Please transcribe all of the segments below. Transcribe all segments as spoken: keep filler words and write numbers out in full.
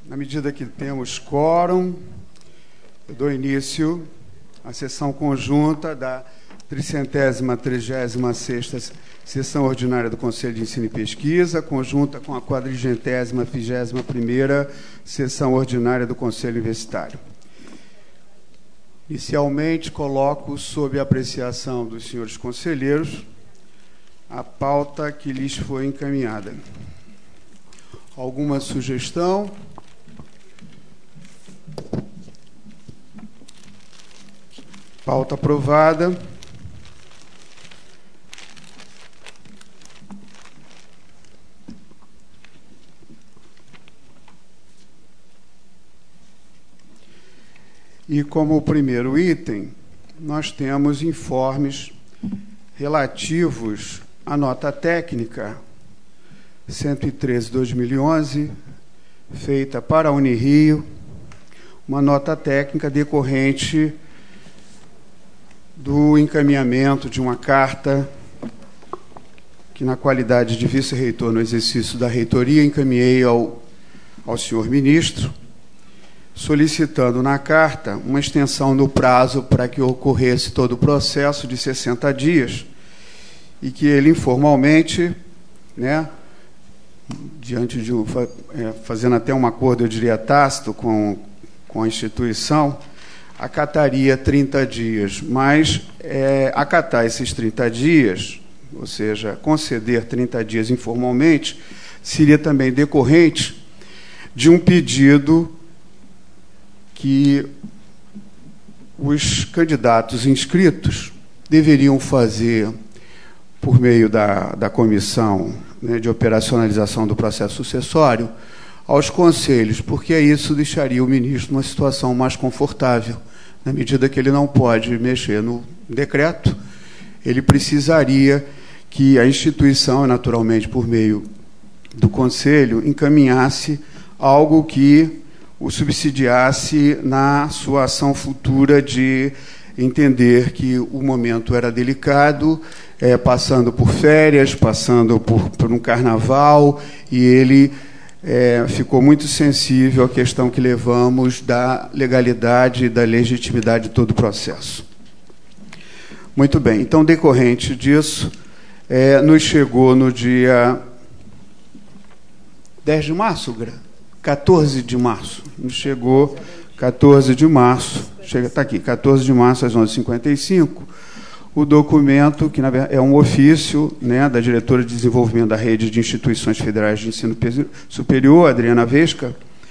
Na medida que temos quórum, eu dou início à sessão conjunta da tricentésima, trigésima sexta sessão ordinária do Conselho de Ensino e Pesquisa, conjunta com a quadrigentésima, vigésima primeira sessão ordinária do Conselho Universitário. Inicialmente, coloco sob a apreciação dos senhores conselheiros a pauta que lhes foi encaminhada. Alguma sugestão? Pauta aprovada. E como primeiro item, nós temos informes relativos à nota técnica cento e treze barra dois mil e onze, feita para a Unirio, uma nota técnica decorrente do encaminhamento de uma carta que, na qualidade de vice-reitor no exercício da reitoria, encaminhei ao, ao senhor ministro, solicitando na carta uma extensão no prazo para que ocorresse todo o processo de sessenta dias e que ele informalmente, né, diante de é, fazendo até um acordo, eu diria, tácito com, com a instituição, acataria trinta dias, mas é, acatar esses trinta dias, ou seja, conceder trinta dias informalmente, seria também decorrente de um pedido que os candidatos inscritos deveriam fazer por meio da, da comissão, né, de operacionalização do processo sucessório aos conselhos, porque isso deixaria o ministro numa situação mais confortável. Na medida que ele não pode mexer no decreto, ele precisaria que a instituição, naturalmente por meio do conselho, encaminhasse algo que o subsidiasse na sua ação futura de entender que o momento era delicado, é, passando por férias, passando por, por um carnaval, e ele é, ficou muito sensível à questão que levamos da legalidade e da legitimidade de todo o processo. Muito bem, então, decorrente disso, é, nos chegou no dia dez de março, Gra? quatorze de março, nos chegou quatorze de março, chega, está aqui, quatorze de março às onze e cinquenta e cinco, o documento, que na verdade é um ofício, né, da diretora de desenvolvimento da Rede de Instituições Federais de Ensino Superior, Adriana Vesca.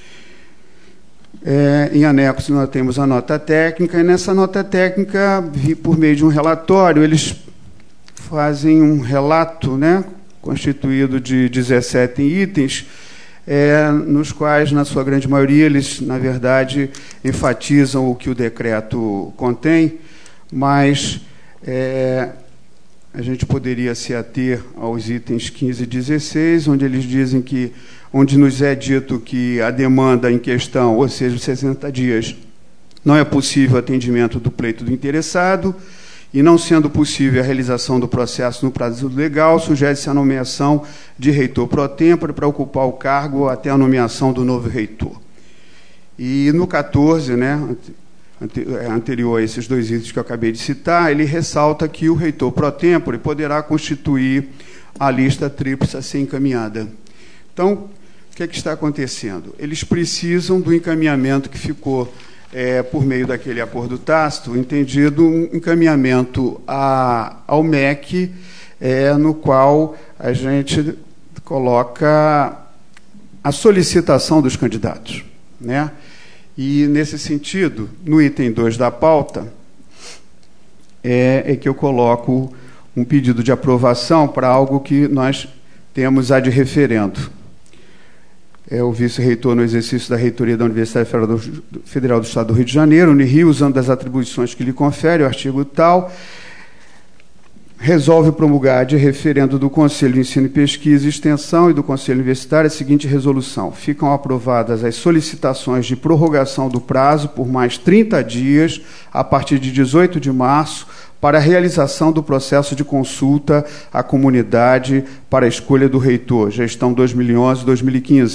É, em anexo, nós temos a nota técnica, e nessa nota técnica, por meio de um relatório, eles fazem um relato, né, constituído de dezessete itens, É, nos quais, na sua grande maioria, eles, na verdade, enfatizam o que o decreto contém, mas é, a gente poderia se ater aos itens quinze e dezesseis, onde eles dizem que, onde nos é dito que a demanda em questão, ou seja, sessenta dias, não é possível atendimento do pleito do interessado, e não sendo possível a realização do processo no prazo legal, sugere-se a nomeação de reitor pro tempore para ocupar o cargo até a nomeação do novo reitor. E no quatorze, né, anterior a esses dois itens que eu acabei de citar, ele ressalta que o reitor pro tempore poderá constituir a lista tríplice a ser encaminhada. Então, o que é que está acontecendo? Eles precisam do encaminhamento que ficou É, por meio daquele acordo tácito, entendido um encaminhamento a, ao M E C, é, no qual a gente coloca a solicitação dos candidatos, né? E, nesse sentido, no item dois da pauta, é, é que eu coloco um pedido de aprovação para algo que nós temos a de referendo. É o vice-reitor no exercício da reitoria da Universidade Federal do Estado do Rio de Janeiro, Unirio, usando das atribuições que lhe confere o artigo tal, resolve promulgar de referendo do Conselho de Ensino e Pesquisa e Extensão e do Conselho Universitário a seguinte resolução: ficam aprovadas as solicitações de prorrogação do prazo por mais trinta dias, a partir de dezoito de março, para a realização do processo de consulta à comunidade para a escolha do reitor, gestão dois mil e onze a dois mil e quinze.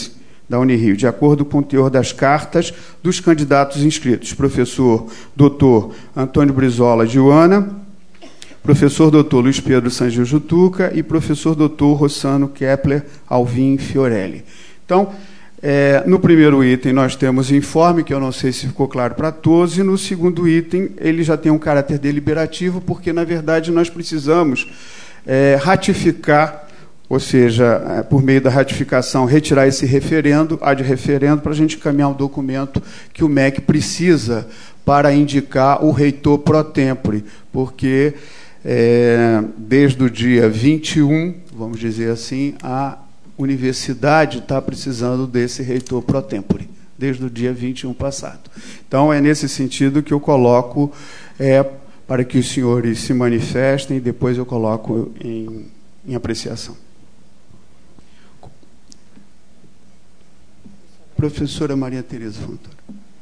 da Unirio, de acordo com o teor das cartas dos candidatos inscritos. Professor doutor Antônio Brizola Giuana, professor doutor Luiz Pedro Sangil Jutuca e professor doutor Rossano Kepler Alvim Fiorelli. Então, é, no primeiro item nós temos informe, que eu não sei se ficou claro para todos, e no segundo item ele já tem um caráter deliberativo, porque, na verdade, nós precisamos é, ratificar, ou seja, por meio da ratificação, retirar esse referendo, ad referendo, para a gente encaminhar um documento que o M E C precisa para indicar o reitor pro tempore, porque é, desde o dia vinte e um, vamos dizer assim, a universidade está precisando desse reitor pro tempore, desde o dia vinte e um passado. Então, é nesse sentido que eu coloco, é, para que os senhores se manifestem, e depois eu coloco em, em apreciação. Professora Maria Tereza Fontoura.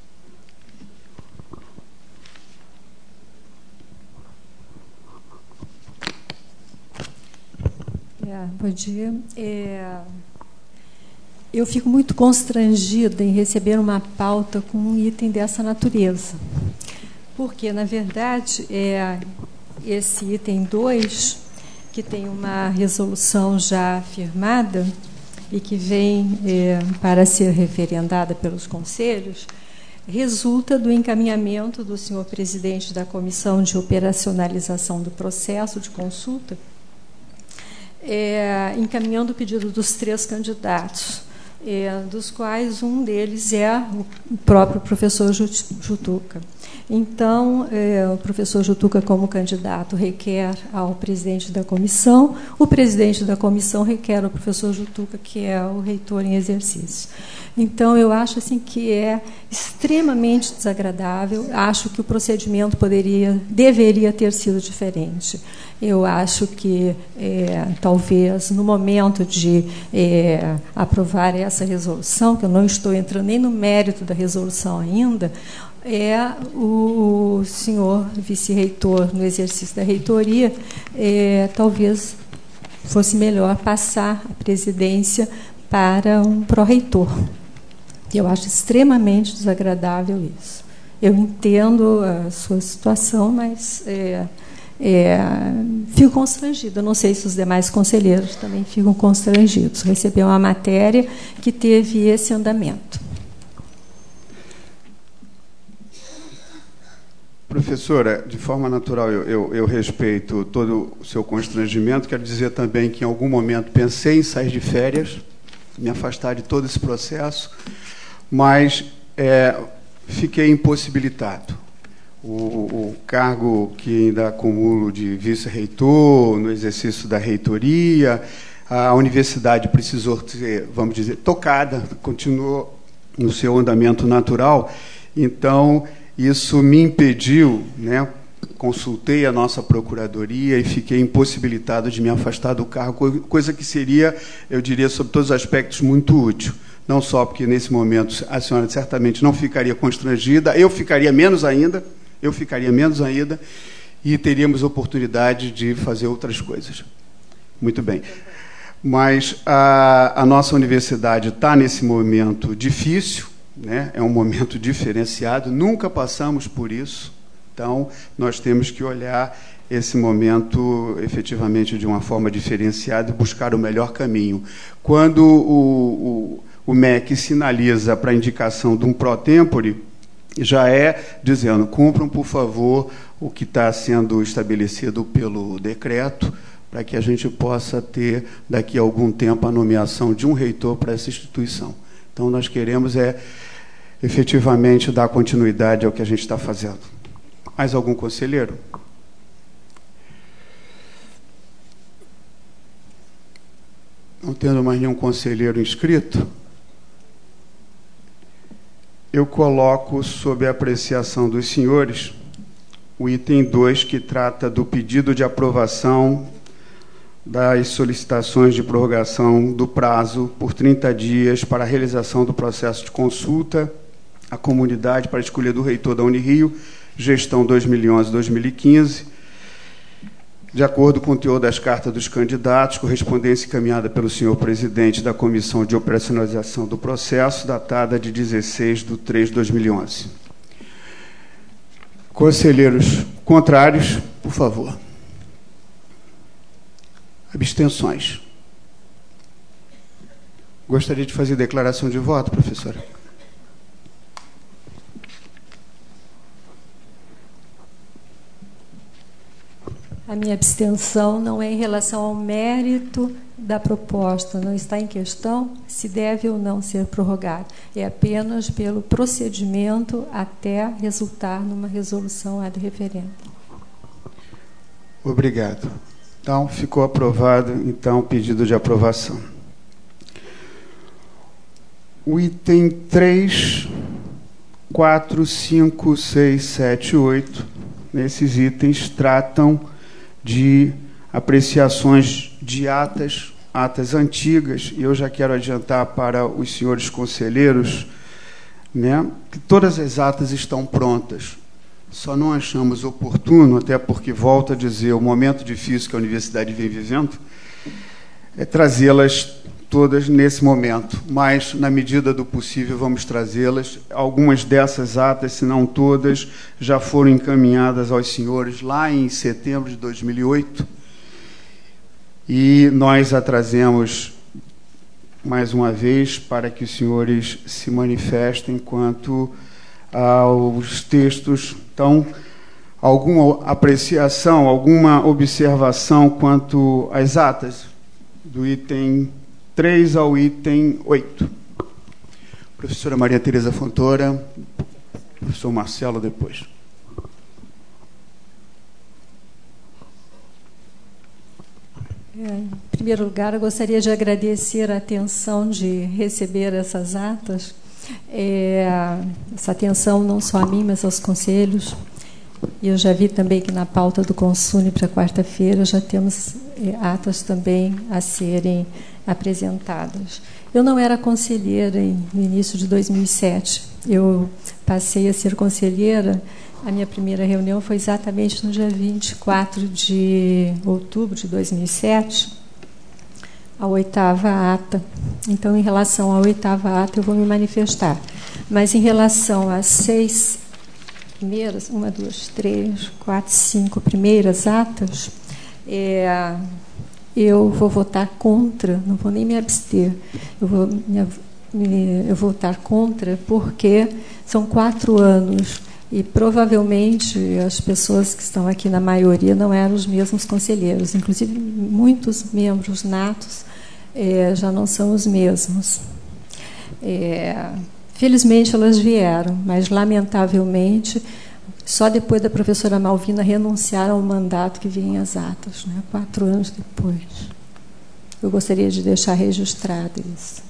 É, bom dia. É, eu fico muito constrangida em receber uma pauta com um item dessa natureza, porque, na verdade, é, esse item dois, que tem uma resolução já firmada e que vem é, para ser referendada pelos conselhos, resulta do encaminhamento do senhor presidente da Comissão de Operacionalização do Processo de Consulta, É, encaminhando o pedido dos três candidatos, é, dos quais um deles é o próprio professor Jutuca. Então, é, o professor Jutuca, como candidato, requer ao presidente da comissão, o presidente da comissão requer ao professor Jutuca, que é o reitor em exercício. Então, eu acho assim, que é extremamente desagradável, acho que o procedimento poderia, deveria ter sido diferente. Eu acho que, é, talvez, no momento de é, aprovar essa resolução, que eu não estou entrando nem no mérito da resolução ainda, é o senhor vice-reitor, no exercício da reitoria, é, talvez fosse melhor passar a presidência para um pró-reitor. Eu acho extremamente desagradável isso. Eu entendo a sua situação, mas é, é, fico constrangida. Não sei se os demais conselheiros também ficam constrangidos. Receber uma matéria que teve esse andamento. Professora, de forma natural, eu, eu, eu respeito todo o seu constrangimento. Quero dizer também que, em algum momento, pensei em sair de férias, me afastar de todo esse processo, mas é, fiquei impossibilitado. O, o cargo que ainda acumulo de vice-reitor, no exercício da reitoria, a universidade precisou ser, vamos dizer, tocada, continuou no seu andamento natural. Então, isso me impediu, né? Consultei a nossa procuradoria e fiquei impossibilitado de me afastar do cargo, coisa que seria, eu diria, sob todos os aspectos, muito útil. Não só porque, nesse momento, a senhora certamente não ficaria constrangida, eu ficaria menos ainda, eu ficaria menos ainda, e teríamos oportunidade de fazer outras coisas. Muito bem. Mas a, a nossa universidade está nesse momento difícil, né? É um momento diferenciado, nunca passamos por isso, então nós temos que olhar esse momento efetivamente de uma forma diferenciada e buscar o melhor caminho. Quando o, o, o M E C sinaliza para a indicação de um pró-tempore, já é dizendo, cumpram, por favor, o que está sendo estabelecido pelo decreto, para que a gente possa ter, daqui a algum tempo, a nomeação de um reitor para essa instituição. Então, nós queremos é efetivamente dar continuidade ao que a gente está fazendo. Mais algum conselheiro? Não tendo mais nenhum conselheiro inscrito, eu coloco sob a apreciação dos senhores o item dois, que trata do pedido de aprovação das solicitações de prorrogação do prazo por trinta dias para a realização do processo de consulta à comunidade para a escolha do reitor da Unirio, gestão dois mil e onze a dois mil e quinze, De acordo com o teor das cartas dos candidatos, correspondência encaminhada pelo senhor presidente da Comissão de Operacionalização do Processo, datada de dezesseis de três de dois mil e onze. Conselheiros contrários, por favor. Abstenções. Gostaria de fazer declaração de voto, professora. A minha abstenção não é em relação ao mérito da proposta, não está em questão se deve ou não ser prorrogado. É apenas pelo procedimento até resultar numa resolução ad referendo. Obrigado. Então, ficou aprovado, então, o pedido de aprovação. O item três, quatro, cinco, seis, sete, oito, nesses itens tratam de apreciações de atas, atas antigas, e eu já quero adiantar para os senhores conselheiros, né, que todas as atas estão prontas. Só não achamos oportuno, até porque, volto a dizer, o momento difícil que a universidade vem vivendo, é trazê-las todas nesse momento, mas, na medida do possível, vamos trazê-las. Algumas dessas atas, se não todas, já foram encaminhadas aos senhores lá em setembro de dois mil e oito, e nós a trazemos mais uma vez para que os senhores se manifestem quanto aos textos. Então, alguma apreciação, alguma observação quanto às atas do item três ao item oito. Professora Maria Tereza Fontoura, professor Marcelo depois. Em primeiro lugar, eu gostaria de agradecer a atenção de receber essas atas. É, essa atenção não só a mim, mas aos conselhos. E eu já vi também que na pauta do Consune para quarta-feira já temos é, atas também a serem apresentadas. Eu não era conselheira em, no início de dois mil e sete. Eu passei a ser conselheira. A minha primeira reunião foi exatamente no dia vinte e quatro de outubro de dois mil e sete, a oitava ata. Então, em relação à oitava ata, eu vou me manifestar. Mas, em relação às seis primeiras, uma, duas, três, quatro, cinco primeiras atas, é, eu vou votar contra, não vou nem me abster, eu vou, me, me, eu vou votar contra porque são quatro anos e provavelmente as pessoas que estão aqui na maioria não eram os mesmos conselheiros, inclusive muitos membros natos é, já não são os mesmos. É, felizmente elas vieram, mas lamentavelmente só depois da professora Malvina renunciar ao mandato que vinha as atas, né, quatro anos depois. Eu gostaria de deixar registrado isso.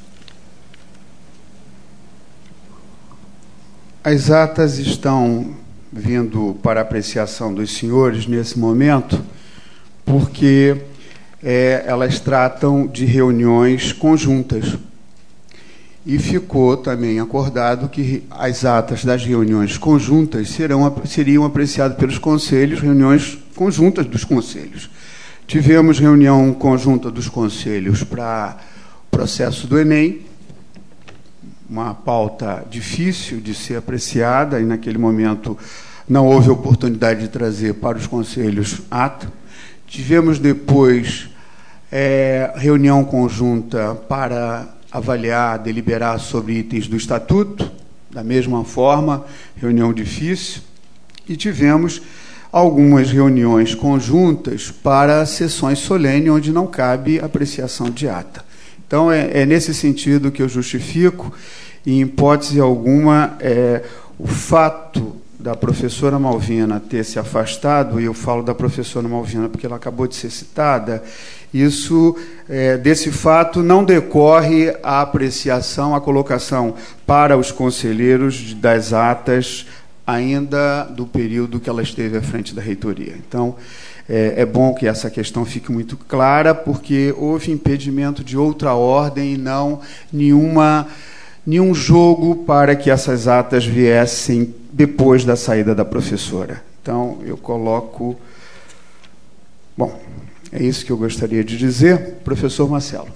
As atas estão vindo para apreciação dos senhores nesse momento, porque é, elas tratam de reuniões conjuntas. E ficou também acordado que as atas das reuniões conjuntas serão, seriam apreciadas pelos conselhos, reuniões conjuntas dos conselhos. Tivemos reunião conjunta dos conselhos para o processo do Enem, uma pauta difícil de ser apreciada, e naquele momento não houve oportunidade de trazer para os conselhos ata. Tivemos depois é, reunião conjunta para avaliar, deliberar sobre itens do Estatuto, da mesma forma, reunião difícil, e tivemos algumas reuniões conjuntas para sessões solenes, onde não cabe apreciação de ata. Então, é, é nesse sentido que eu justifico, e, em hipótese alguma, é, o fato da professora Malvina ter se afastado, e eu falo da professora Malvina porque ela acabou de ser citada, isso, é, desse fato não decorre a apreciação, a colocação para os conselheiros das atas ainda do período que ela esteve à frente da reitoria. Então, é, é bom que essa questão fique muito clara, porque houve impedimento de outra ordem e não nenhuma, nenhum jogo para que essas atas viessem depois da saída da professora. Então, eu coloco Bom, é isso que eu gostaria de dizer. Professor Marcelo.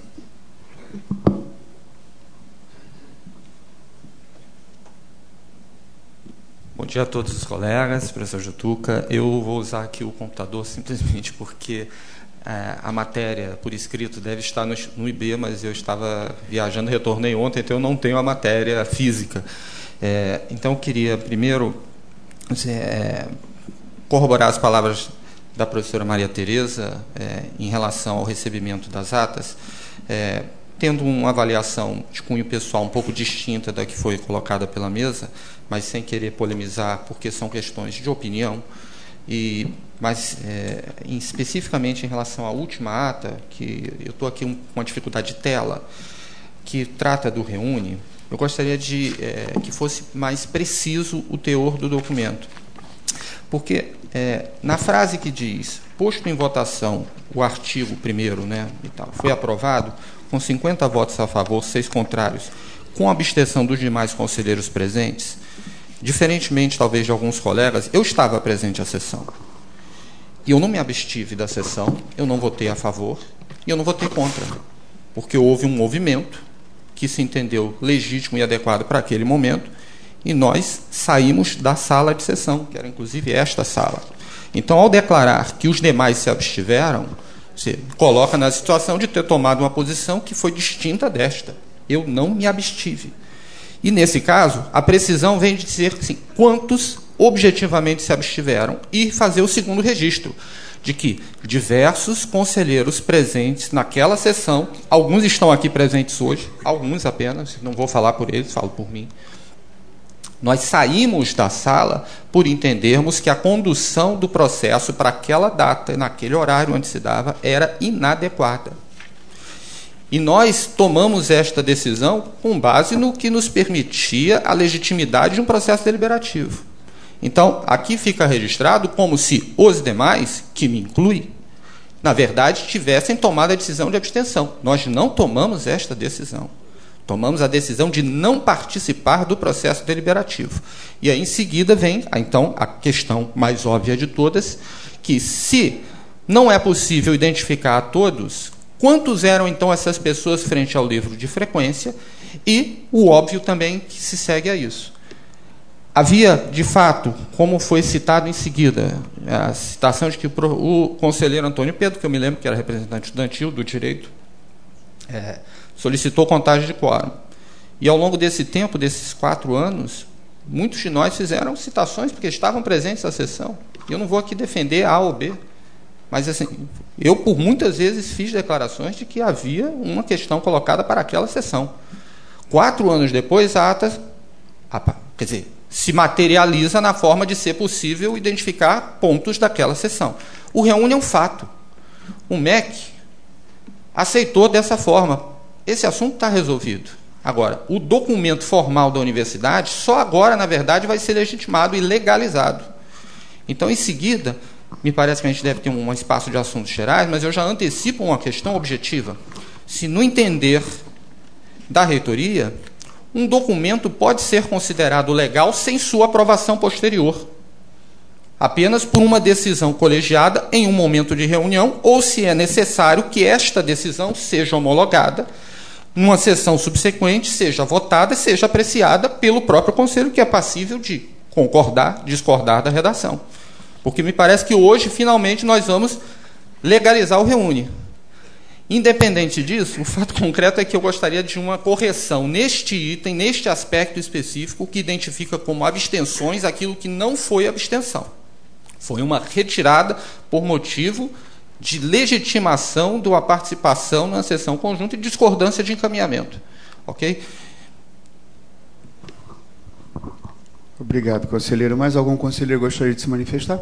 Bom dia a todos os colegas, professor Jutuca. Eu vou usar aqui o computador simplesmente porque é, a matéria por escrito deve estar no, no I B, mas eu estava viajando, retornei ontem, então eu não tenho a matéria física. É, então eu queria primeiro é, corroborar as palavras da professora Maria Tereza é, em relação ao recebimento das atas, é, tendo uma avaliação de cunho pessoal um pouco distinta da que foi colocada pela mesa, mas sem querer polemizar, porque são questões de opinião, e, mas é, em, especificamente em relação à última ata, que eu estou aqui um, com uma dificuldade de tela, que trata do Reúne, eu gostaria de é, que fosse mais preciso o teor do documento. Porque é, na frase que diz, posto em votação o artigo primeiro, né, e tal, foi aprovado, com cinquenta votos a favor, seis contrários, com abstenção dos demais conselheiros presentes, diferentemente, talvez, de alguns colegas, eu estava presente à sessão. E eu não me abstive da sessão, eu não votei a favor e eu não votei contra, porque houve um movimento que se entendeu legítimo e adequado para aquele momento, e nós saímos da sala de sessão, que era, inclusive, esta sala. Então, ao declarar que os demais se abstiveram, você coloca na situação de ter tomado uma posição que foi distinta desta. Eu não me abstive. E, nesse caso, a precisão vem de dizer assim, quantos objetivamente se abstiveram e fazer o segundo registro, de que diversos conselheiros presentes naquela sessão, alguns estão aqui presentes hoje, alguns apenas, não vou falar por eles, falo por mim, nós saímos da sala por entendermos que a condução do processo para aquela data, naquele horário onde se dava, era inadequada. E nós tomamos esta decisão com base no que nos permitia a legitimidade de um processo deliberativo. Então, aqui fica registrado como se os demais, que me inclui, na verdade, tivessem tomado a decisão de abstenção. Nós não tomamos esta decisão. Tomamos a decisão de não participar do processo deliberativo. E aí, em seguida, vem, então, a questão mais óbvia de todas, que se não é possível identificar a todos, quantos eram, então, essas pessoas frente ao livro de frequência, e o óbvio também que se segue a isso. Havia, de fato, como foi citado em seguida, a citação de que o conselheiro Antônio Pedro, que eu me lembro que era representante estudantil do direito, é, solicitou contagem de quórum. E, ao longo desse tempo, desses quatro anos, muitos de nós fizeram citações porque estavam presentes na sessão. Eu não vou aqui defender A ou B, mas, assim, eu, por muitas vezes, fiz declarações de que havia uma questão colocada para aquela sessão. Quatro anos depois, a ata, quer dizer, se materializa na forma de ser possível identificar pontos daquela sessão. O Reúne é um fato. O M E C aceitou dessa forma. Esse assunto está resolvido. Agora, o documento formal da universidade, só agora, na verdade, vai ser legitimado e legalizado. Então, em seguida, me parece que a gente deve ter um espaço de assuntos gerais, mas eu já antecipo uma questão objetiva. Se, no entender da reitoria, um documento pode ser considerado legal sem sua aprovação posterior, apenas por uma decisão colegiada em um momento de reunião, ou se é necessário que esta decisão seja homologada, numa sessão subsequente, seja votada e seja apreciada pelo próprio Conselho, que é passível de concordar, discordar da redação. Porque me parece que hoje, finalmente, nós vamos legalizar o Reúne. Independente disso, o fato concreto é que eu gostaria de uma correção neste item, neste aspecto específico, que identifica como abstenções aquilo que não foi abstenção. Foi uma retirada por motivo de legitimação da participação na sessão conjunta e discordância de encaminhamento. Ok? Obrigado, conselheiro. Mais algum conselheiro gostaria de se manifestar?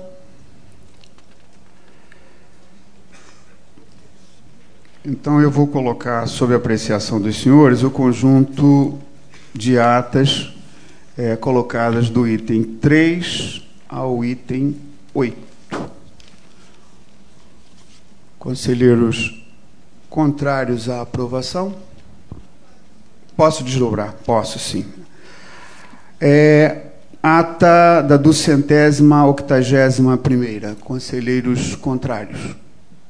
Então, eu vou colocar sob a apreciação dos senhores o conjunto de atas é, colocadas do item três ao item oito. Conselheiros contrários à aprovação? Posso desdobrar? Posso, sim. É, ata da duzentésima octagésima primeira. Conselheiros contrários?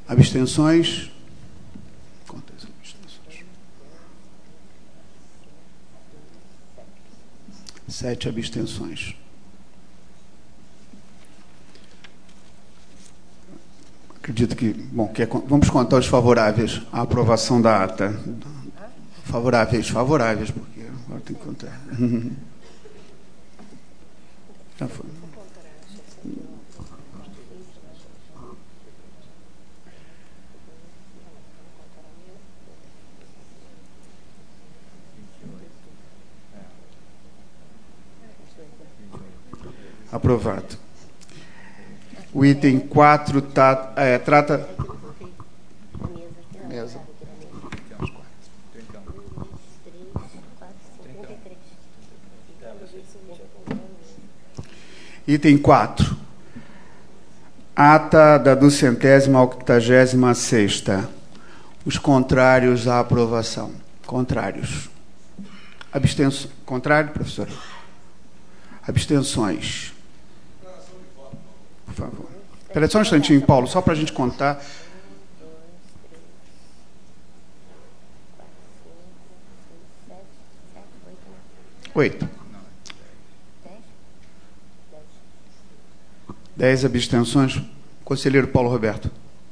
Abstenções? Quantas abstenções? Sete abstenções. Acredito que... Bom, que é, vamos contar os favoráveis à aprovação da ata. Favoráveis, favoráveis, porque agora tem que contar. Já foi. Aprovado. O item quatro tá, é, trata... Mesa. Item quatro. Ata da duzentésima octagésima sexta. Os contrários à aprovação. Contrários. Abstenções. Contrário, professor? Abstenções. Por favor. Espera só um instantinho, Paulo, só para a gente contar. Oito. Dez abstenções. Conselheiro Paulo Roberto.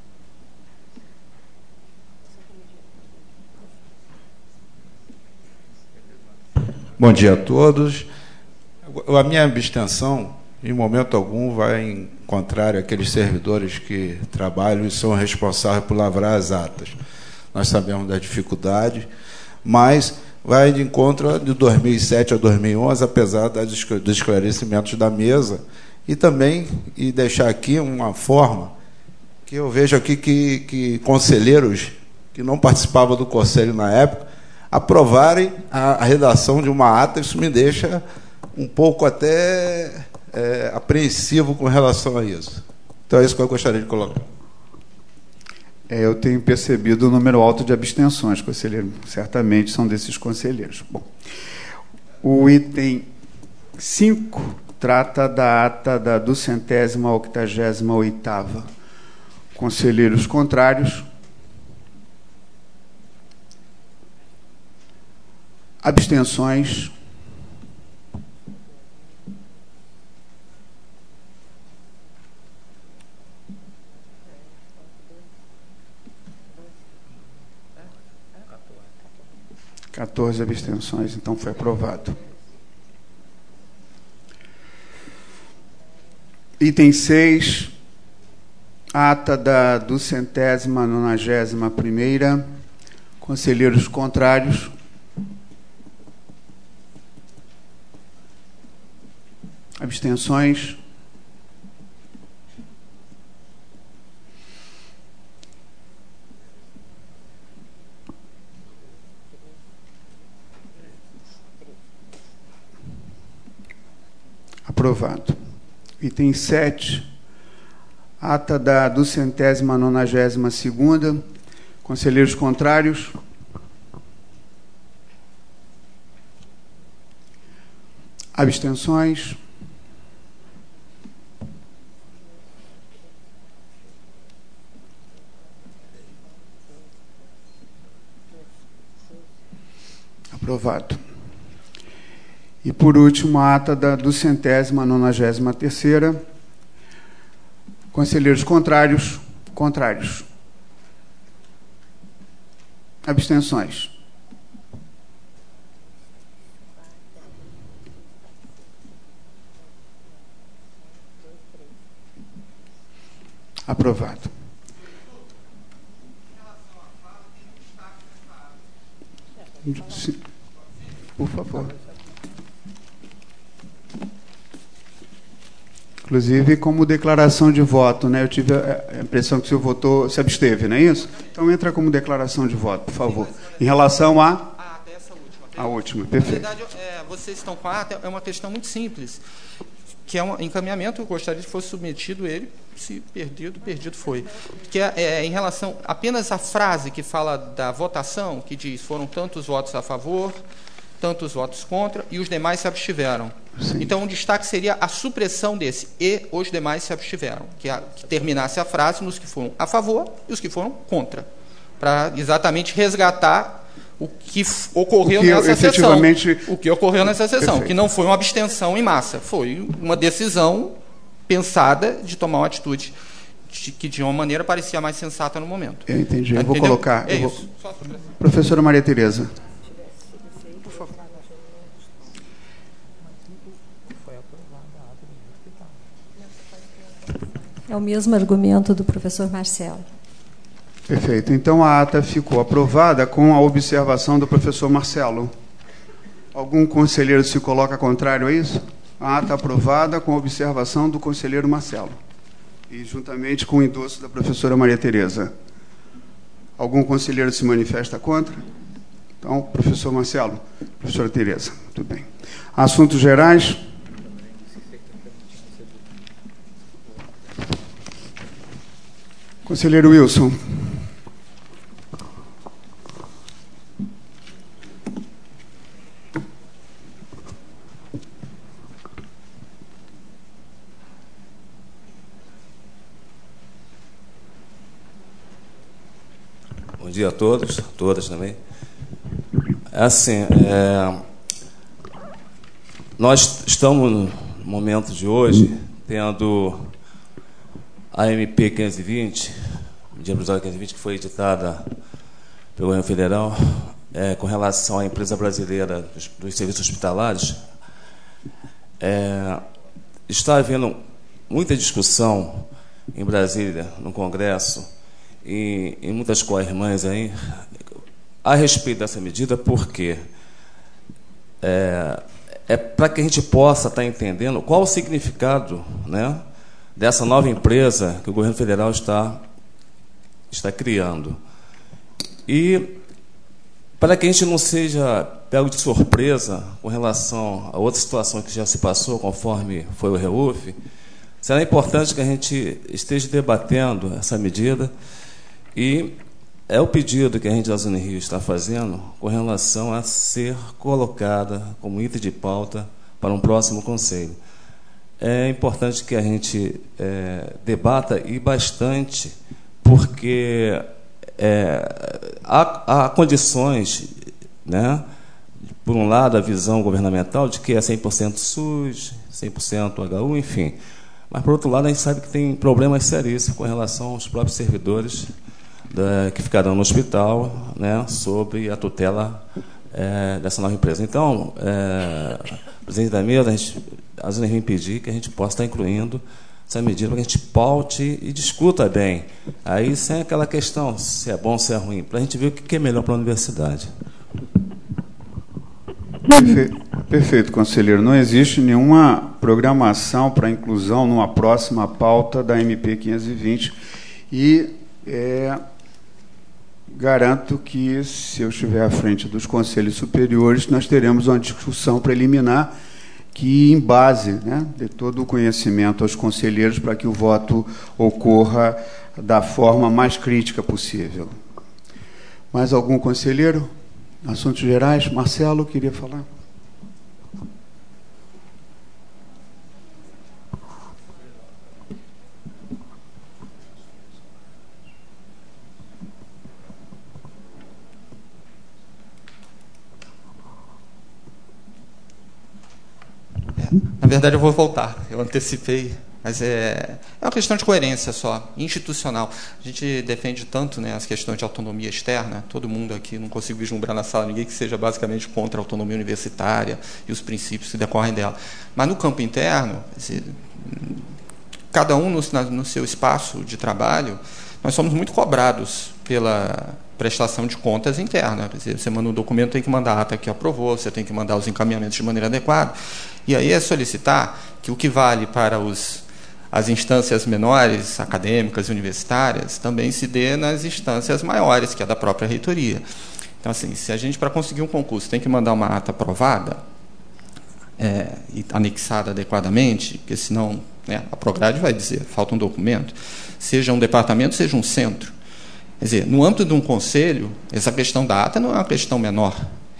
Bom dia a todos. A minha abstenção, em momento algum, vai em contrário àqueles servidores que trabalham e são responsáveis por lavrar as atas. Nós sabemos da dificuldade, mas vai de encontro de dois mil e sete a dois mil e onze, apesar dos esclarecimentos da mesa, e também e deixar aqui uma forma que eu vejo aqui que, que conselheiros que não participavam do conselho na época aprovarem a, a redação de uma ata. Isso me deixa um pouco até é, apreensivo com relação a isso. Então é isso que eu gostaria de colocar. É, eu tenho percebido o número alto de abstenções, conselheiro. Certamente são desses conselheiros. Bom, o item cinco trata da ata da duzentésima octagésima oitava. Conselheiros contrários. Abstenções. quatorze abstenções, então foi aprovado. Item seis, ata da duzentésima nonagésima primeira. Conselheiros contrários. Abstenções. Aprovado. Item sete, ata da duzentésima nonagésima segunda. Conselheiros contrários. Abstenções. Aprovado. E, por último, a ata da duzentésima nonagésima terceira. Conselheiros contrários. Contrários. Abstenções. Aprovado. Sim. Por favor. Inclusive, como declaração de voto, né? Eu tive a impressão que o senhor votou, se absteve, não é isso? Então, entra como declaração de voto, por favor. Em relação a... Ah, até essa última. A última, perfeito. Na verdade, é, vocês estão com a ata, é uma questão muito simples, que é um encaminhamento, eu gostaria que fosse submetido ele, se perdido, perdido foi. Que é, é em relação apenas à frase que fala da votação, que diz, foram tantos votos a favor, tantos votos contra, e os demais se abstiveram. Sim. Então, o destaque seria a supressão desse, e os demais se abstiveram, que, a, que terminasse a frase nos que foram a favor e os que foram contra, para exatamente resgatar o que ocorreu o que, nessa efetivamente... sessão. O que ocorreu nessa sessão, Perfeito. Que não foi uma abstenção em massa, foi uma decisão pensada de tomar uma atitude de, que, de uma maneira, parecia mais sensata no momento. Eu entendi. Eu Entendeu? vou colocar... É eu isso. Vou... Professora Maria Tereza. Por favor. É o mesmo argumento do professor Marcelo. Perfeito. Então, a ata ficou aprovada com a observação do professor Marcelo. Algum conselheiro se coloca contrário a isso? A ata aprovada com a observação do conselheiro Marcelo. E juntamente com o endosso da professora Maria Tereza. Algum conselheiro se manifesta contra? Então, professor Marcelo, professora Tereza, tudo bem. Assuntos gerais. Conselheiro Wilson. Bom dia a todos, todas também. Assim, é, nós estamos no momento de hoje tendo a M P quinhentos e vinte, medida provisória quinhentos e vinte, que foi editada pelo governo federal, é, com relação à empresa brasileira dos, dos serviços hospitalares. É, está havendo muita discussão em Brasília, no Congresso, e em muitas co-irmãs aí, a respeito dessa medida, porque é, é para que a gente possa estar entendendo qual o significado, né, dessa nova empresa que o governo federal está, está criando. E para que a gente não seja pego de surpresa com relação a outra situação que já se passou, conforme foi o REUF, será importante que a gente esteja debatendo essa medida. E é o pedido que a gente da Zona Rio está fazendo com relação a ser colocada como item de pauta para um próximo conselho. É importante que a gente é, debata e bastante, porque é, há, há condições, né, por um lado, a visão governamental de que é cem por cento SUS, cem por cento H U, enfim. Mas, por outro lado, a gente sabe que tem problemas seríssimos com relação aos próprios servidores Da, que ficarão no hospital, né, sob a tutela é, dessa nova empresa. Então, é, presidente da mesa, a gente, a Zona Rio pedir que a gente possa estar incluindo essa medida para que a gente paute e discuta bem. Aí, sem aquela questão se é bom, se é ruim, para a gente ver o que é melhor para a universidade. Perfeito, perfeito, conselheiro. Não existe nenhuma programação para inclusão numa próxima pauta da M P quinhentos e vinte e é, garanto que, se eu estiver à frente dos conselhos superiores, nós teremos uma discussão preliminar que, em base, né, de todo o conhecimento aos conselheiros, para que o voto ocorra da forma mais crítica possível. Mais algum conselheiro? Assuntos gerais? Marcelo, queria falar? Na verdade, eu vou voltar. Eu antecipei, mas é, é uma questão de coerência só, institucional. A gente defende tanto, né, as questões de autonomia externa. Todo mundo aqui, não consigo vislumbrar na sala ninguém que seja basicamente contra a autonomia universitária e os princípios que decorrem dela. Mas no campo interno, cada um no, no seu espaço de trabalho, nós somos muito cobrados pela prestação de contas interna. Quer dizer, você manda um documento, tem que mandar a ata que aprovou, você tem que mandar os encaminhamentos de maneira adequada. E aí é solicitar que o que vale para os, as instâncias menores, acadêmicas e universitárias, também se dê nas instâncias maiores, que é da própria reitoria. Então, assim, se a gente, para conseguir um concurso, tem que mandar uma ata aprovada é, e anexada adequadamente, porque senão, né, a Prograde vai dizer, falta um documento, seja um departamento, seja um centro. Quer dizer, no âmbito de um conselho, essa questão da ata não é uma questão menor.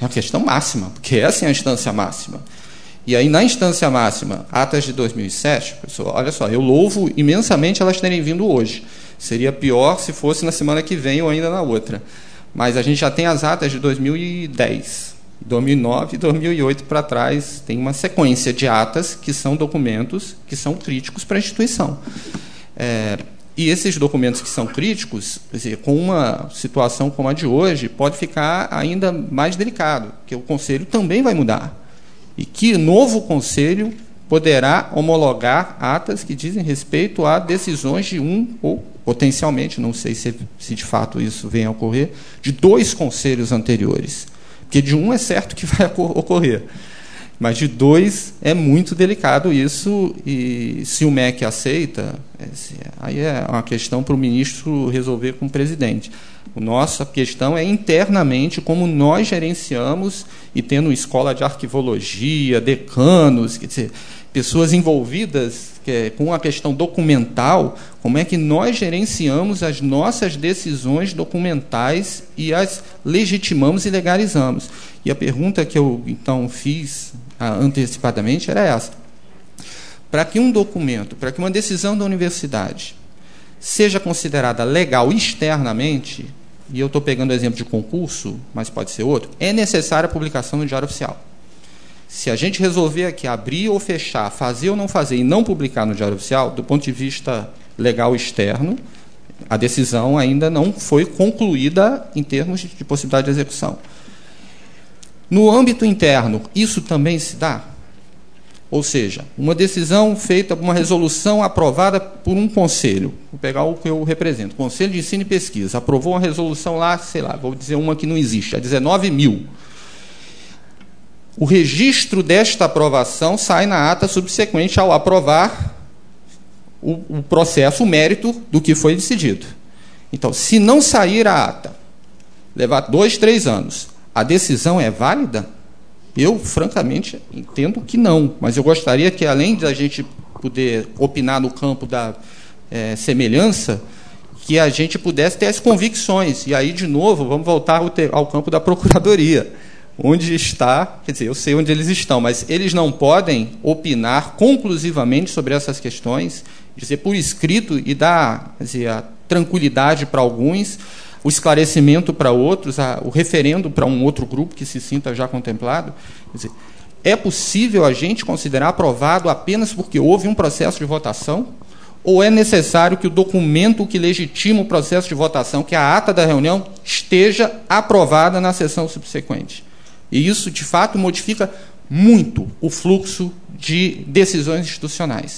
É a questão máxima, porque essa é a instância máxima. E aí, na instância máxima, atas de dois mil e sete, pessoal, olha só, eu louvo imensamente elas terem vindo hoje. Seria pior se fosse na semana que vem ou ainda na outra. Mas a gente já tem as atas de dois mil e dez, dois mil e nove e dois mil e oito para trás. Tem uma sequência de atas que são documentos que são críticos para a instituição. É, e esses documentos que são críticos, quer dizer, com uma situação como a de hoje, pode ficar ainda mais delicado, porque o Conselho também vai mudar. E que novo Conselho poderá homologar atas que dizem respeito a decisões de um, ou potencialmente, não sei se, se de fato isso vem a ocorrer, de dois conselhos anteriores. Porque de um é certo que vai ocorrer, mas de dois é muito delicado isso, e se o M E C aceita, aí é uma questão para o ministro resolver com o presidente. A nossa questão é internamente como nós gerenciamos, e tendo escola de arquivologia, decanos, quer dizer, pessoas envolvidas que é, com a questão documental, como é que nós gerenciamos as nossas decisões documentais e as legitimamos e legalizamos. E a pergunta que eu, então, fiz ah, antecipadamente era essa. Para que um documento, para que uma decisão da universidade seja considerada legal externamente, e eu estou pegando o exemplo de concurso, mas pode ser outro, é necessária a publicação no Diário Oficial. Se a gente resolver aqui abrir ou fechar, fazer ou não fazer e não publicar no Diário Oficial, do ponto de vista legal externo, a decisão ainda não foi concluída em termos de possibilidade de execução. No âmbito interno, isso também se dá? Ou seja, uma decisão feita, uma resolução aprovada por um conselho. Vou pegar o que eu represento. Conselho de Ensino e Pesquisa. Aprovou uma resolução lá, sei lá, vou dizer uma que não existe, a dezenove mil. O registro desta aprovação sai na ata subsequente ao aprovar o, o processo, o mérito do que foi decidido. Então, se não sair a ata, levar dois, três anos, a decisão é válida? Eu, francamente, entendo que não, mas eu gostaria que, além da gente poder opinar no campo da é, semelhança, que a gente pudesse ter as convicções. E aí, de novo, vamos voltar ao, ter, ao campo da Procuradoria, onde está, quer dizer, eu sei onde eles estão, mas eles não podem opinar conclusivamente sobre essas questões, dizer por escrito e dar, quer dizer, a tranquilidade para alguns, o esclarecimento para outros, a, o referendo para um outro grupo que se sinta já contemplado. Quer dizer, é possível a gente considerar aprovado apenas porque houve um processo de votação? Ou é necessário que o documento que legitima o processo de votação, que é a ata da reunião, esteja aprovada na sessão subsequente? E isso, de fato, modifica muito o fluxo de decisões institucionais.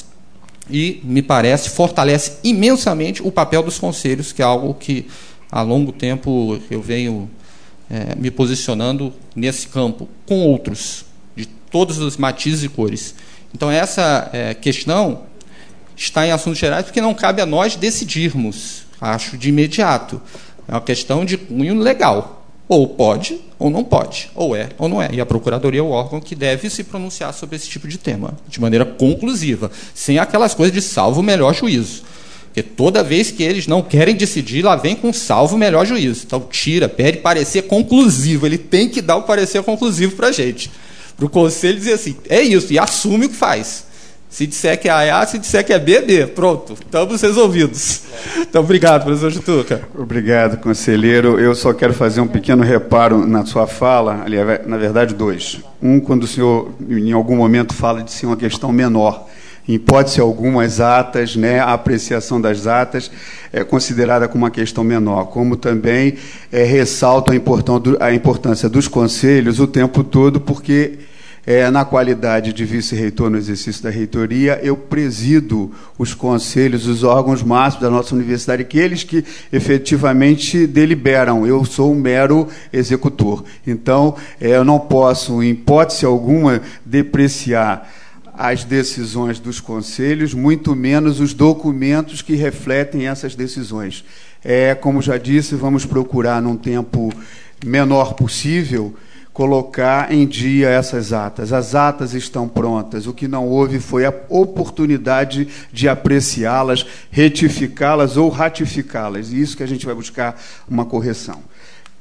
E, me parece, fortalece imensamente o papel dos conselhos, que é algo que, há longo tempo, eu venho é, me posicionando nesse campo, com outros, de todos os matizes e cores. Então, essa é, questão está em assuntos gerais, porque não cabe a nós decidirmos, acho, de imediato. É uma questão de cunho legal. Ou pode, ou não pode. Ou é, ou não é. E a Procuradoria é o órgão que deve se pronunciar sobre esse tipo de tema, de maneira conclusiva, sem aquelas coisas de salvo o melhor juízo. Porque toda vez que eles não querem decidir, lá vem com salvo o melhor juízo. Então, tira, pede parecer conclusivo. Ele tem que dar o parecer conclusivo para a gente. Para o Conselho dizer assim, é isso, e assume o que faz. Se disser que é A, é A, se disser que é B, é B. Pronto, estamos resolvidos. Então, obrigado, professor Jutuca. Obrigado, conselheiro. Eu só quero fazer um pequeno reparo na sua fala, aliás, na verdade, dois. Um, quando o senhor, em algum momento, fala de ser uma questão menor. Em hipótese alguma, as atas, né, a apreciação das atas é considerada como uma questão menor, como também é, ressalto a importância, a importância dos conselhos o tempo todo, porque... É, na qualidade de vice-reitor no exercício da reitoria, eu presido os conselhos, os órgãos máximos da nossa universidade, aqueles que efetivamente deliberam. Eu sou um mero executor. Então, é, eu não posso, em hipótese alguma, depreciar as decisões dos conselhos, muito menos os documentos que refletem essas decisões. É, como já disse, vamos procurar, num tempo menor possível, colocar em dia essas atas. As atas estão prontas. O que não houve foi a oportunidade de apreciá-las, retificá-las ou ratificá-las. E isso que a gente vai buscar uma correção.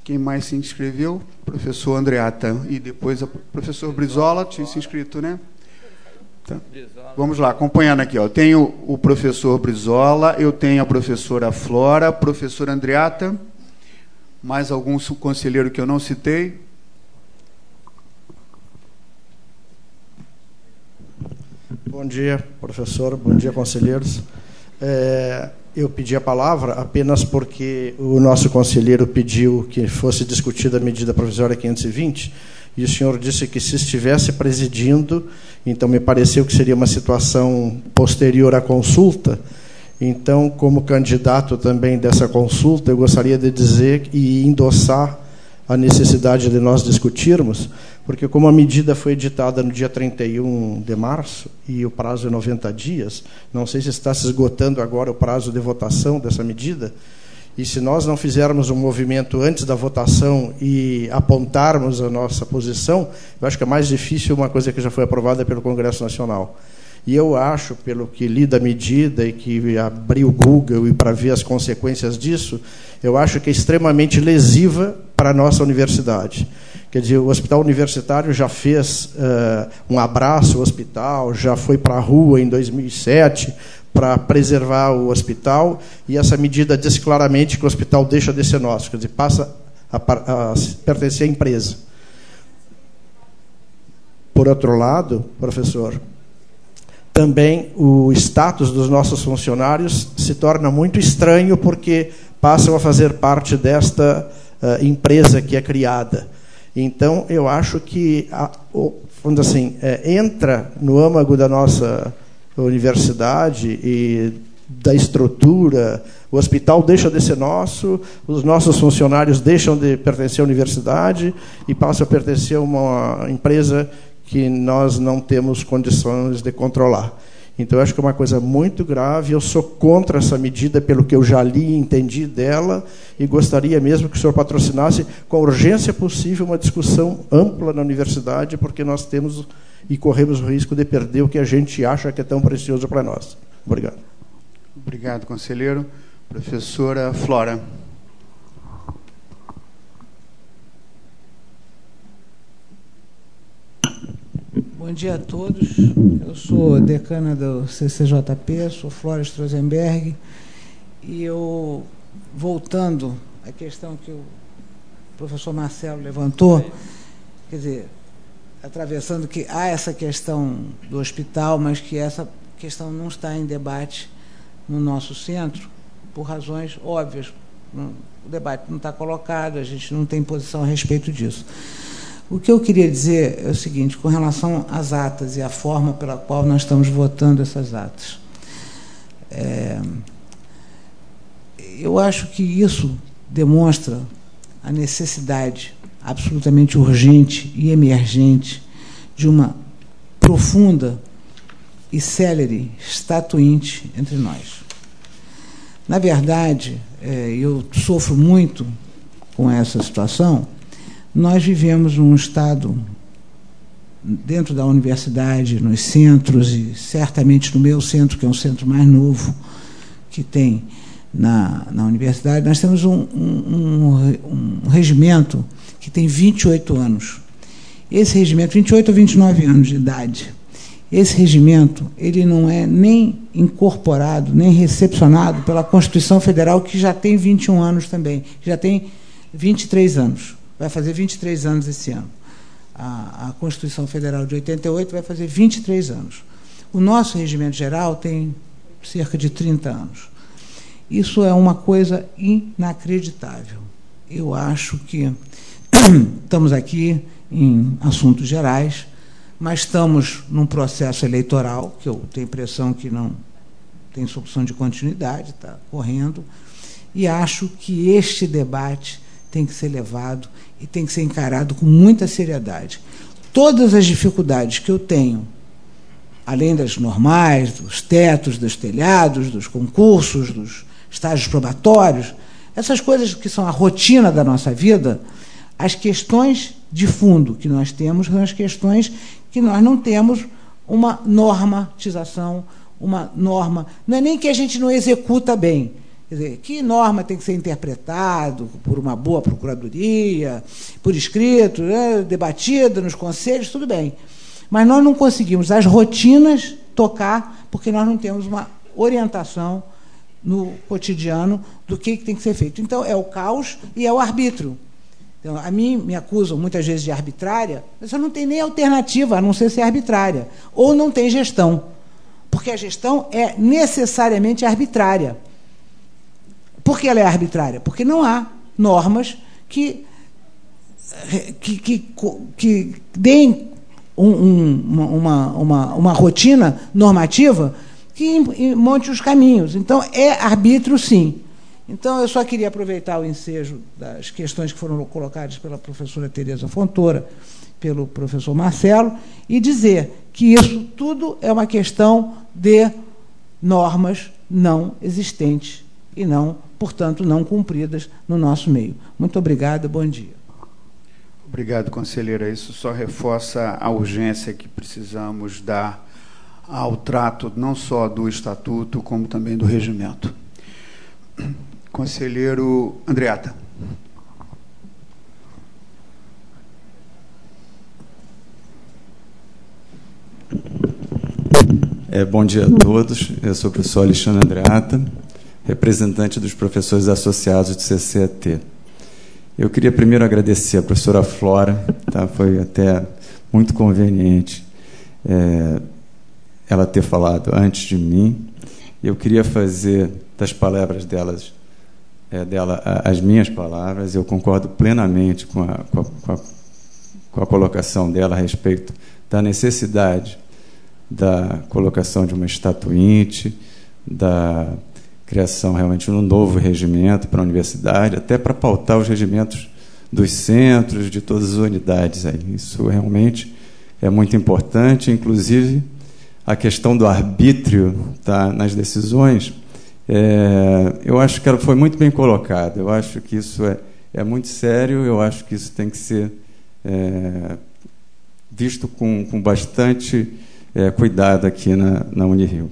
Quem mais se inscreveu? Professor Andreata. E depois o professor Brizola tinha se inscrito, né? Tá. Vamos lá, acompanhando aqui. Ó. Eu tenho o professor Brizola, eu tenho a professora Flora, professor Andreata, mais algum conselheiro que eu não citei? Bom dia, professor. Bom dia, conselheiros. É, eu pedi a palavra apenas porque o nosso conselheiro pediu que fosse discutida a medida provisória quinhentos e vinte, e o senhor disse que se estivesse presidindo, então me pareceu que seria uma situação posterior à consulta. Então, como candidato também dessa consulta, eu gostaria de dizer e endossar a necessidade de nós discutirmos, porque como a medida foi editada no dia trinta e um de março e o prazo é noventa dias, não sei se está se esgotando agora o prazo de votação dessa medida, e se nós não fizermos um movimento antes da votação e apontarmos a nossa posição, eu acho que é mais difícil uma coisa que já foi aprovada pelo Congresso Nacional. E eu acho, pelo que li da medida e que abri o Google e para ver as consequências disso, eu acho que é extremamente lesiva para a nossa universidade. Quer dizer, o hospital universitário já fez uh, um abraço ao hospital, já foi para a rua em dois mil e sete para preservar o hospital, e essa medida diz claramente que o hospital deixa de ser nosso, quer dizer, passa a, a, a pertencer à empresa. Por outro lado, professor, também o status dos nossos funcionários se torna muito estranho porque passam a fazer parte desta uh, empresa que é criada. Então, eu acho que, a, o, vamos dizer assim, é, entra no âmago da nossa universidade e da estrutura, o hospital deixa de ser nosso, os nossos funcionários deixam de pertencer à universidade e passam a pertencer a uma empresa que nós não temos condições de controlar. Então, eu acho que é uma coisa muito grave. Eu sou contra essa medida, pelo que eu já li e entendi dela, e gostaria mesmo que o senhor patrocinasse, com a urgência possível, uma discussão ampla na universidade, porque nós temos e corremos o risco de perder o que a gente acha que é tão precioso para nós. Obrigado. Obrigado, conselheiro. Professora Flora. Bom dia a todos. Eu sou decana do C C J P, sou Flora Strozenberg, e eu, voltando à questão que o professor Marcelo levantou, quer dizer, atravessando que há essa questão do hospital, mas que essa questão não está em debate no nosso centro, por razões óbvias. O debate não está colocado, a gente não tem posição a respeito disso. O que eu queria dizer é o seguinte, com relação às atas e à forma pela qual nós estamos votando essas atas. É, eu acho que isso demonstra a necessidade absolutamente urgente e emergente de uma profunda e célere estatuinte entre nós. Na verdade, é, eu sofro muito com essa situação. Nós vivemos num estado, dentro da universidade, nos centros, e certamente no meu centro, que é um centro mais novo que tem na, na universidade, nós temos um, um, um, um regimento que tem vinte e oito anos. Esse regimento, vinte e oito ou vinte e nove anos de idade, esse regimento ele não é nem incorporado, nem recepcionado pela Constituição Federal, que já tem vinte e um anos também, que já tem vinte e três anos. Vai fazer vinte e três anos esse ano. A, a Constituição Federal de oitenta e oito vai fazer vinte e três anos. O nosso regimento geral tem cerca de trinta anos. Isso é uma coisa inacreditável. Eu acho que estamos aqui em assuntos gerais, mas estamos num processo eleitoral, que eu tenho a impressão que não tem solução de continuidade, está correndo, e acho que este debate tem que ser levado e tem que ser encarado com muita seriedade. Todas as dificuldades que eu tenho, além das normais, dos tetos, dos telhados, dos concursos, dos estágios probatórios, essas coisas que são a rotina da nossa vida, as questões de fundo que nós temos são as questões que nós não temos uma normatização, uma norma. Não é nem que a gente não executa bem. Quer dizer, que norma tem que ser interpretado por uma boa procuradoria, por escrito, né, debatida nos conselhos, tudo bem. Mas nós não conseguimos as rotinas tocar, porque nós não temos uma orientação no cotidiano do que tem que ser feito. Então, é o caos e é o arbítrio. Então, a mim me acusam muitas vezes de arbitrária, mas eu não tenho nem alternativa a não ser ser arbitrária. Ou não tem gestão, porque a gestão é necessariamente arbitrária. Por que ela é arbitrária? Porque não há normas que, que, que, que deem um, um, uma, uma, uma rotina normativa que monte os caminhos. Então, é arbítrio, sim. Então, eu só queria aproveitar o ensejo das questões que foram colocadas pela professora Tereza Fontoura, pelo professor Marcelo, e dizer que isso tudo é uma questão de normas não existentes e não, portanto, não cumpridas no nosso meio. Muito obrigada, bom dia. Obrigado, conselheira. Isso só reforça a urgência que precisamos dar ao trato não só do Estatuto, como também do Regimento. Conselheiro Andreata. É, bom dia a todos. Eu sou o professor Alexandre Andreata, representante dos professores associados do C C A T. Eu queria primeiro agradecer a professora Flora, tá? Foi até muito conveniente é, ela ter falado antes de mim. Eu queria fazer das palavras delas, é, dela as minhas palavras. Eu concordo plenamente com a, com, a, com, a, com a colocação dela a respeito da necessidade da colocação de uma estatuinte, da criação realmente de um novo regimento para a universidade, até para pautar os regimentos dos centros, de todas as unidades. Aí. Isso realmente é muito importante, inclusive a questão do arbítrio, tá, nas decisões, é, eu acho que ela foi muito bem colocada. Eu acho que isso é, é muito sério, eu acho que isso tem que ser é, visto com, com bastante é, cuidado aqui na, na Unirio.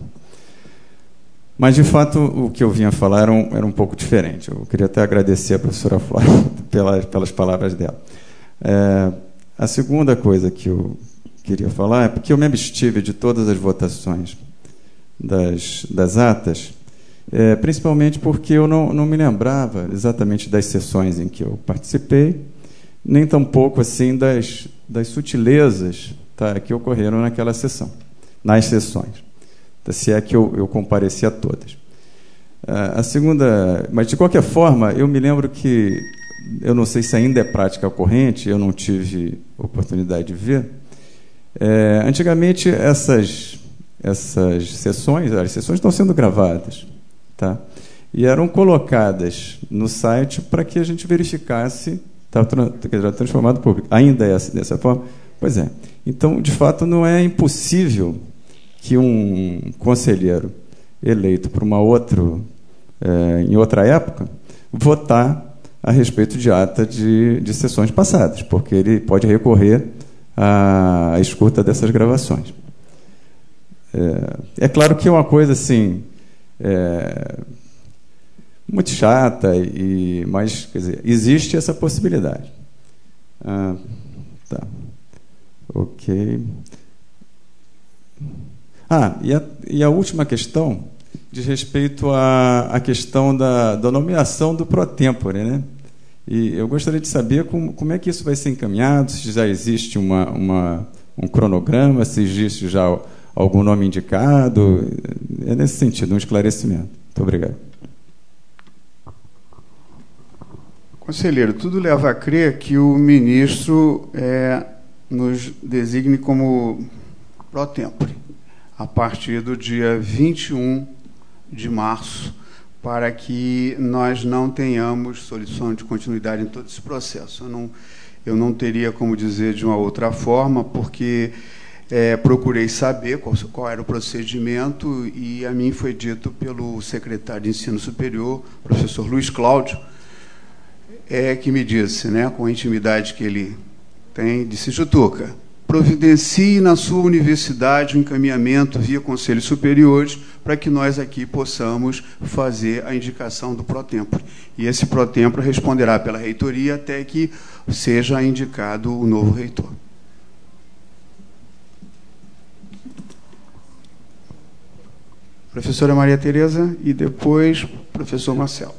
Mas, de fato, o que eu vinha falar era um, era um pouco diferente. Eu queria até agradecer a professora Flora pelas, pelas palavras dela. É, a segunda coisa que eu queria falar é porque eu me abstive de todas as votações das, das atas, é, principalmente porque eu não, não me lembrava exatamente das sessões em que eu participei, nem tampouco assim, das, das sutilezas, tá, que ocorreram naquela sessão, nas sessões. Se é que eu, eu compareci a todas. A segunda, mas de qualquer forma, eu me lembro que, eu não sei se ainda é prática corrente, eu não tive oportunidade de ver. É, antigamente essas essas sessões, as sessões estão sendo gravadas, tá? E eram colocadas no site para que a gente verificasse, estava tra transformado em público. Ainda é dessa forma? Pois é. Então, de fato, não é impossível que um conselheiro eleito por uma outro, é, em outra época, votar a respeito de ata de, de sessões passadas, porque ele pode recorrer à escuta dessas gravações. É, é claro que é uma coisa assim, é, muito chata, e, mas quer dizer, existe essa possibilidade. Ah, tá. Ok. Ah, e a, e a última questão diz respeito à, à questão da, da nomeação do pro tempore, né? E eu gostaria de saber como, como é que isso vai ser encaminhado, se já existe uma, uma, um cronograma, se existe já algum nome indicado. É nesse sentido, um esclarecimento. Muito obrigado. Conselheiro, tudo leva a crer que o ministro é, nos designe como pro tempore a partir do dia vinte e um de março, para que nós não tenhamos solução de continuidade em todo esse processo. Eu não, eu não teria como dizer de uma outra forma, porque é, procurei saber qual, qual era o procedimento, e a mim foi dito pelo secretário de Ensino Superior, professor Luiz Cláudio, é, que me disse, né, com a intimidade que ele tem, disse: Jutuca, providencie na sua universidade o encaminhamento via conselhos superiores para que nós aqui possamos fazer a indicação do pró-tempore. E esse pró-tempore responderá pela reitoria até que seja indicado o novo reitor. Professora Maria Tereza e depois professor Marcelo.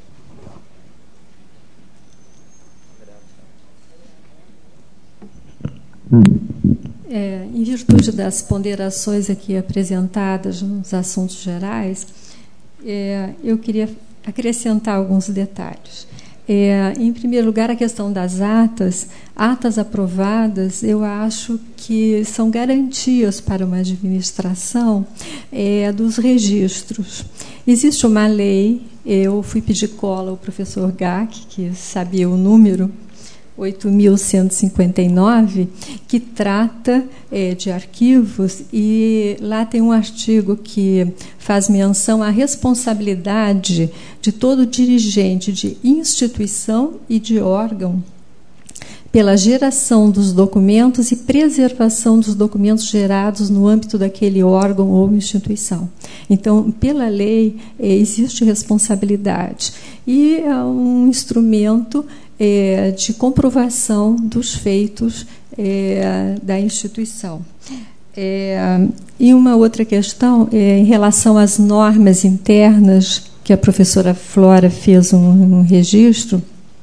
É, em virtude das ponderações aqui apresentadas nos assuntos gerais, é, eu queria acrescentar alguns detalhes. É, em primeiro lugar, a questão das atas. Atas aprovadas, eu acho que são garantias para uma administração é, dos registros. Existe uma lei, eu fui pedir cola ao professor Gack, que sabia o número, oito mil cento e cinquenta e nove, que trata é, de arquivos, e lá tem um artigo que faz menção à responsabilidade de todo dirigente de instituição e de órgão pela geração dos documentos e preservação dos documentos gerados no âmbito daquele órgão ou instituição. Então, pela lei, é, existe responsabilidade. E é um instrumento É, de comprovação dos feitos é, da instituição. É, e uma outra questão, é, em relação às normas internas, que a professora Flora fez um, um registro,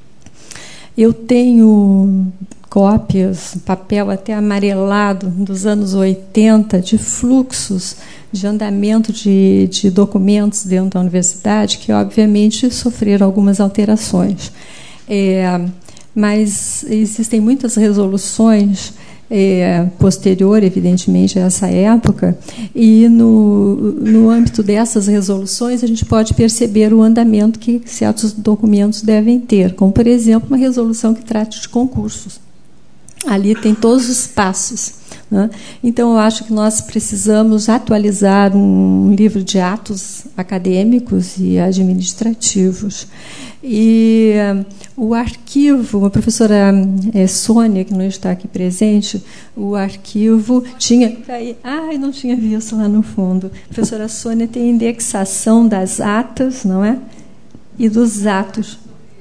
eu tenho cópias, papel até amarelado, dos anos oitenta, de fluxos de andamento de, de documentos dentro da universidade, que, obviamente, sofreram algumas alterações. É, mas existem muitas resoluções é, posterior, evidentemente, a essa época, e no, no âmbito dessas resoluções a gente pode perceber o andamento que certos documentos devem ter, como, por exemplo, uma resolução que trate de concursos. Ali tem todos os passos, né? Então, eu acho que nós precisamos atualizar um livro de atos acadêmicos e administrativos. E uh, o arquivo, a professora é, Sônia, que não está aqui presente, o arquivo tinha... Ai, não tinha visto lá no fundo. A professora Sônia tem indexação das atas, não é? E dos atos.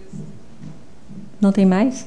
Não tem mais?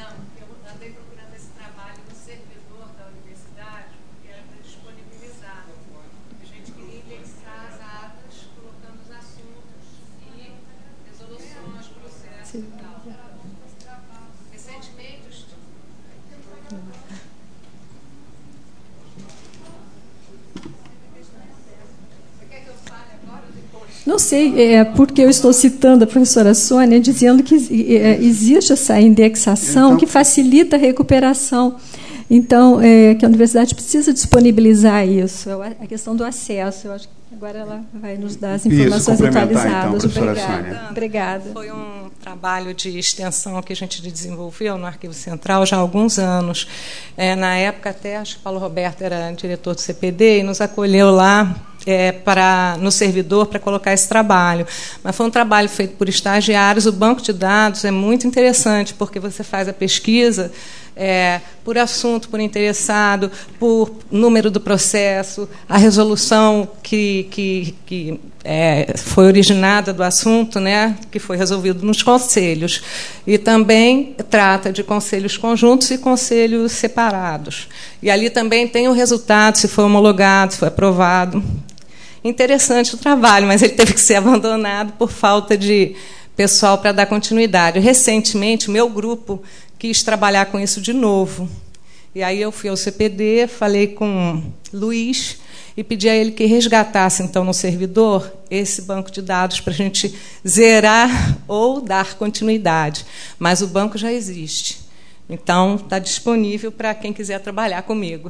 Não sei, é, porque eu estou citando a professora Sônia, dizendo que é, existe essa indexação então, que facilita a recuperação. Então, é, que a universidade precisa disponibilizar isso, a questão do acesso. Eu acho que agora ela vai nos dar as informações isso, atualizadas. Então, Obrigada. Sônia. Obrigada. Foi um trabalho de extensão que a gente desenvolveu no Arquivo Central já há alguns anos. É, na época, até acho que o Paulo Roberto era diretor do C P D e nos acolheu lá É, para, no servidor para colocar esse trabalho. Mas foi um trabalho feito por estagiários. O banco de dados é muito interessante, porque você faz a pesquisa é, por assunto, por interessado, por número do processo, a resolução que, que, que é, foi originada do assunto, né, que foi resolvido nos conselhos. E também trata de conselhos conjuntos e conselhos separados. E ali também tem o resultado, se foi homologado, se foi aprovado. Interessante o trabalho, mas ele teve que ser abandonado por falta de pessoal para dar continuidade. Recentemente, o meu grupo quis trabalhar com isso de novo. E aí eu fui ao C P D, falei com Luiz e pedi a ele que resgatasse, então, no servidor, esse banco de dados para a gente zerar ou dar continuidade. Mas o banco já existe. Então, está disponível para quem quiser trabalhar comigo.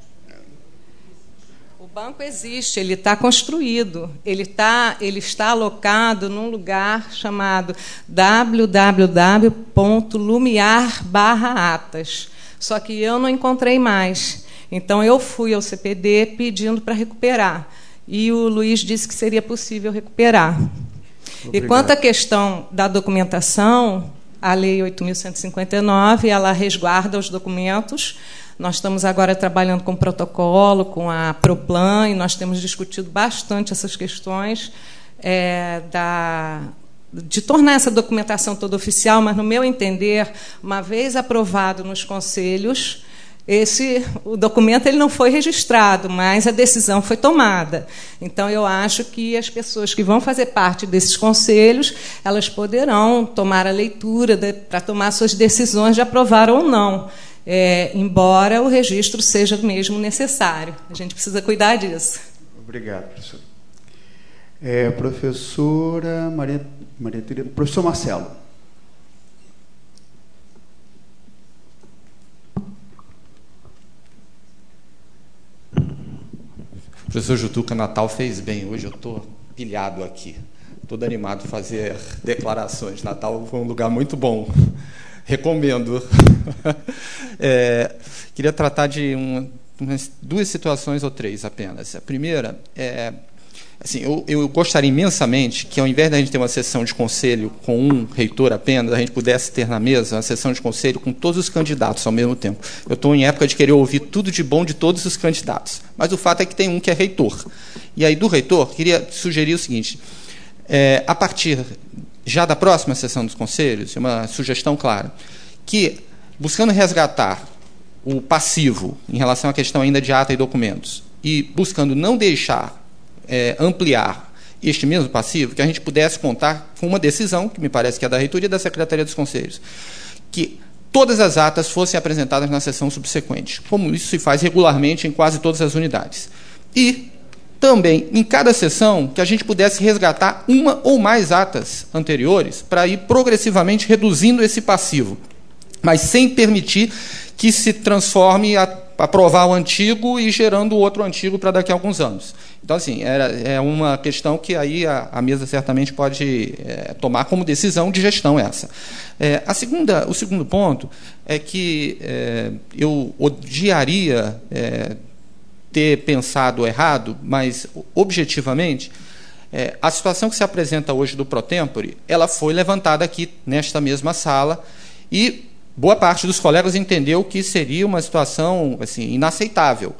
O banco existe, ele está construído, ele, tá, ele está alocado num lugar chamado w w w ponto lumiar barra atas. Só que eu não encontrei mais. Então, eu fui ao C P D pedindo para recuperar. E o Luiz disse que seria possível recuperar. Obrigado. E quanto à questão da documentação, a Lei oito mil cento e cinquenta e nove, ela resguarda os documentos. Nós estamos agora trabalhando com o protocolo, com a Proplan, e nós temos discutido bastante essas questões é, da, de tornar essa documentação toda oficial, mas, no meu entender, uma vez aprovado nos conselhos, esse, o documento ele não foi registrado, mas a decisão foi tomada. Então, eu acho que as pessoas que vão fazer parte desses conselhos, elas poderão tomar a leitura de, para tomar suas decisões de aprovar ou não, é, embora o registro seja mesmo necessário. A gente precisa cuidar disso. Obrigado, professor. É, professora Maria, Maria Tereza, professor Marcelo. O professor Jutuca Natal fez bem. Hoje eu estou pilhado aqui. Todo animado a fazer declarações. Natal foi um lugar muito bom. Recomendo. É, queria tratar de uma, umas duas situações ou três apenas. A primeira é... Assim, eu, eu gostaria imensamente que, ao invés da gente ter uma sessão de conselho com um reitor apenas, a gente pudesse ter na mesa uma sessão de conselho com todos os candidatos ao mesmo tempo. Eu estou em época de querer ouvir tudo de bom de todos os candidatos. Mas o fato é que tem um que é reitor. E aí, do reitor, queria sugerir o seguinte. É, a partir já da próxima sessão dos conselhos, uma sugestão clara, que, buscando resgatar o passivo em relação à questão ainda de ata e documentos, e buscando não deixar É, ampliar este mesmo passivo, que a gente pudesse contar com uma decisão, que me parece que é da reitoria e da Secretaria dos Conselhos, que todas as atas fossem apresentadas na sessão subsequente, como isso se faz regularmente em quase todas as unidades. E também, em cada sessão, que a gente pudesse resgatar uma ou mais atas anteriores para ir progressivamente reduzindo esse passivo, mas sem permitir que se transforme a aprovar o antigo e gerando outro antigo para daqui a alguns anos. Então, assim, era, é uma questão que aí a, a mesa certamente pode é, tomar como decisão de gestão essa. É, a segunda, o segundo ponto é que é, eu odiaria é, ter pensado errado, mas, objetivamente, é, a situação que se apresenta hoje do pro tempore, ela foi levantada aqui, nesta mesma sala, e boa parte dos colegas entendeu que seria uma situação assim, inaceitável.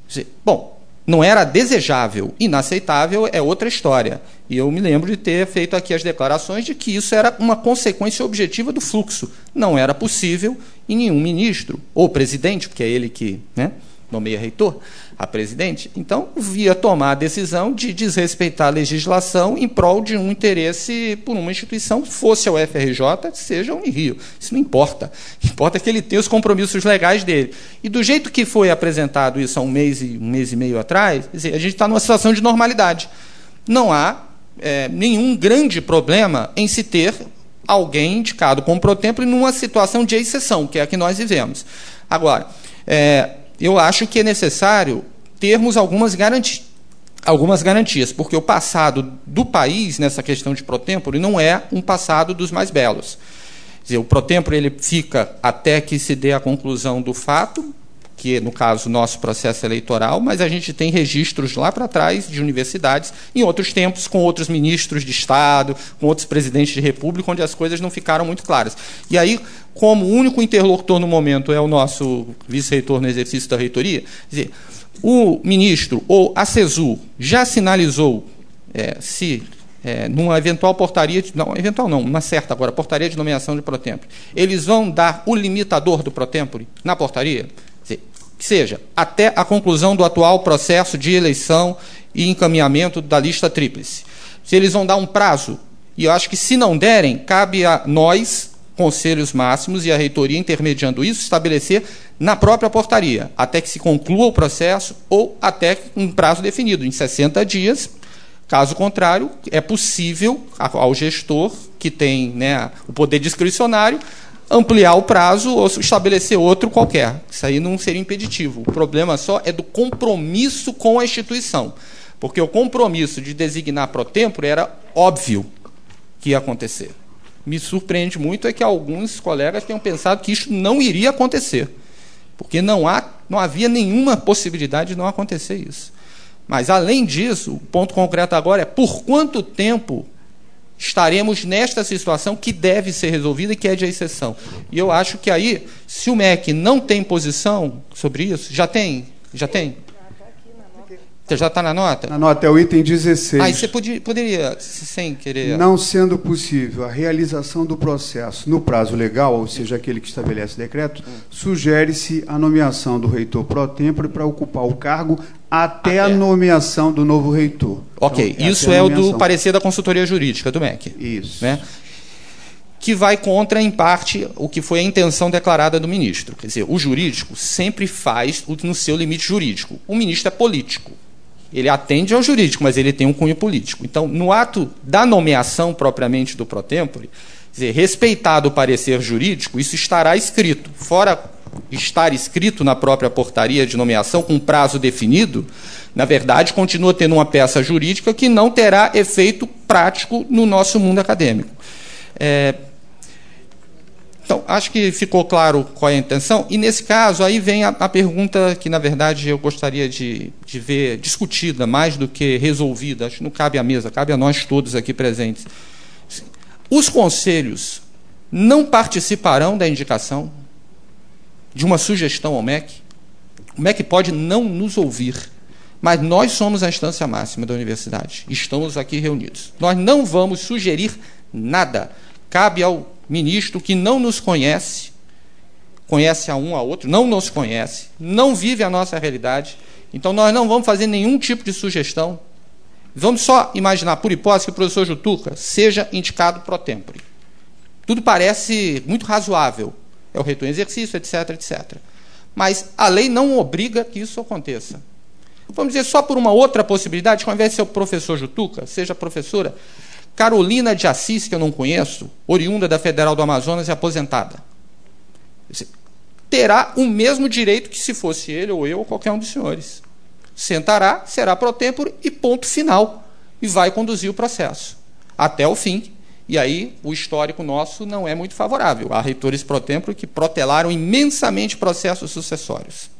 Bom, não era desejável, inaceitável é outra história. E eu me lembro de ter feito aqui as declarações de que isso era uma consequência objetiva do fluxo. Não era possível em nenhum ministro, ou presidente, porque é ele que, né, nomeia reitor, a presidente, então via tomar a decisão de desrespeitar a legislação em prol de um interesse por uma instituição, fosse a U F R J, seja o Unirio. Isso não importa. Importa que ele tenha os compromissos legais dele. E do jeito que foi apresentado isso há um mês e um mês e meio atrás, quer dizer, a gente está numa situação de normalidade. Não há é, nenhum grande problema em se ter alguém indicado como pro tempore numa situação de exceção, que é a que nós vivemos. Agora, é, eu acho que é necessário termos algumas garantias, algumas garantias, porque o passado do país nessa questão de pro tempore não é um passado dos mais belos. Quer dizer, o pro tempore ele fica até que se dê a conclusão do fato, que no caso nosso processo eleitoral, mas a gente tem registros lá para trás de universidades, em outros tempos com outros ministros de Estado, com outros presidentes de república, onde as coisas não ficaram muito claras. E aí, como o único interlocutor no momento é o nosso vice-reitor no exercício da reitoria, quer dizer, o ministro ou a CESU já sinalizou é, se, é, numa eventual portaria, de, não, eventual não, uma certa agora, portaria de nomeação de pro tempore, eles vão dar o limitador do pro tempore na portaria? Que seja, até a conclusão do atual processo de eleição e encaminhamento da lista tríplice. Se eles vão dar um prazo, e eu acho que se não derem, cabe a nós, conselhos máximos e a reitoria intermediando isso, estabelecer na própria portaria, até que se conclua o processo ou até um prazo definido, em sessenta dias. Caso contrário, é possível ao gestor, que tem, né, o poder discricionário, ampliar o prazo ou estabelecer outro qualquer. Isso aí não seria impeditivo. O problema só é do compromisso com a instituição. Porque o compromisso de designar pro tempore era óbvio que ia acontecer. Me surpreende muito é que alguns colegas tenham pensado que isso não iria acontecer. Porque não, há, não havia nenhuma possibilidade de não acontecer isso. Mas, além disso, o ponto concreto agora é por quanto tempo estaremos nesta situação que deve ser resolvida e que é de exceção. E eu acho que aí, se o M E C não tem posição sobre isso, já tem? Já tem? Você já está na nota? Na nota é o item dezesseis. Aí você podia, poderia, sem querer... Não sendo possível a realização do processo no prazo legal, ou seja, aquele que estabelece o decreto, sugere-se a nomeação do reitor pro tempore para ocupar o cargo até, até a nomeação do novo reitor. Ok, então, isso é o do parecer da consultoria jurídica do M E C. Isso. Né? Que vai contra, em parte, o que foi a intenção declarada do ministro. Quer dizer, o jurídico sempre faz no seu limite jurídico. O ministro é político. Ele atende ao jurídico, mas ele tem um cunho político. Então, no ato da nomeação propriamente do pro tempore, quer dizer, respeitado o parecer jurídico, isso estará escrito. Fora estar escrito na própria portaria de nomeação, com prazo definido, na verdade, continua tendo uma peça jurídica que não terá efeito prático no nosso mundo acadêmico. É... Então, acho que ficou claro qual é a intenção. E, nesse caso, aí vem a, a pergunta que, na verdade, eu gostaria de, de ver discutida, mais do que resolvida. Acho que não cabe à mesa, cabe a nós todos aqui presentes. Os conselhos não participarão da indicação de uma sugestão ao M E C? O M E C pode não nos ouvir, mas nós somos a instância máxima da universidade. Estamos aqui reunidos. Nós não vamos sugerir nada. Cabe ao ministro que não nos conhece, conhece a um a outro, não nos conhece, não vive a nossa realidade. Então, nós não vamos fazer nenhum tipo de sugestão. Vamos só imaginar, por hipótese, que o professor Jutuca seja indicado pro tempore. Tudo parece muito razoável. É o reitor em exercício, etc, etcétera. Mas a lei não obriga que isso aconteça. Vamos dizer, só por uma outra possibilidade, que ao invés de ser o professor Jutuca, seja a professora Carolina de Assis, que eu não conheço, oriunda da Federal do Amazonas e aposentada. Terá o mesmo direito que se fosse ele ou eu ou qualquer um dos senhores. Sentará, será pro tempore e ponto final. E vai conduzir o processo até o fim. E aí o histórico nosso não é muito favorável. Há reitores pro tempore que protelaram imensamente processos sucessórios.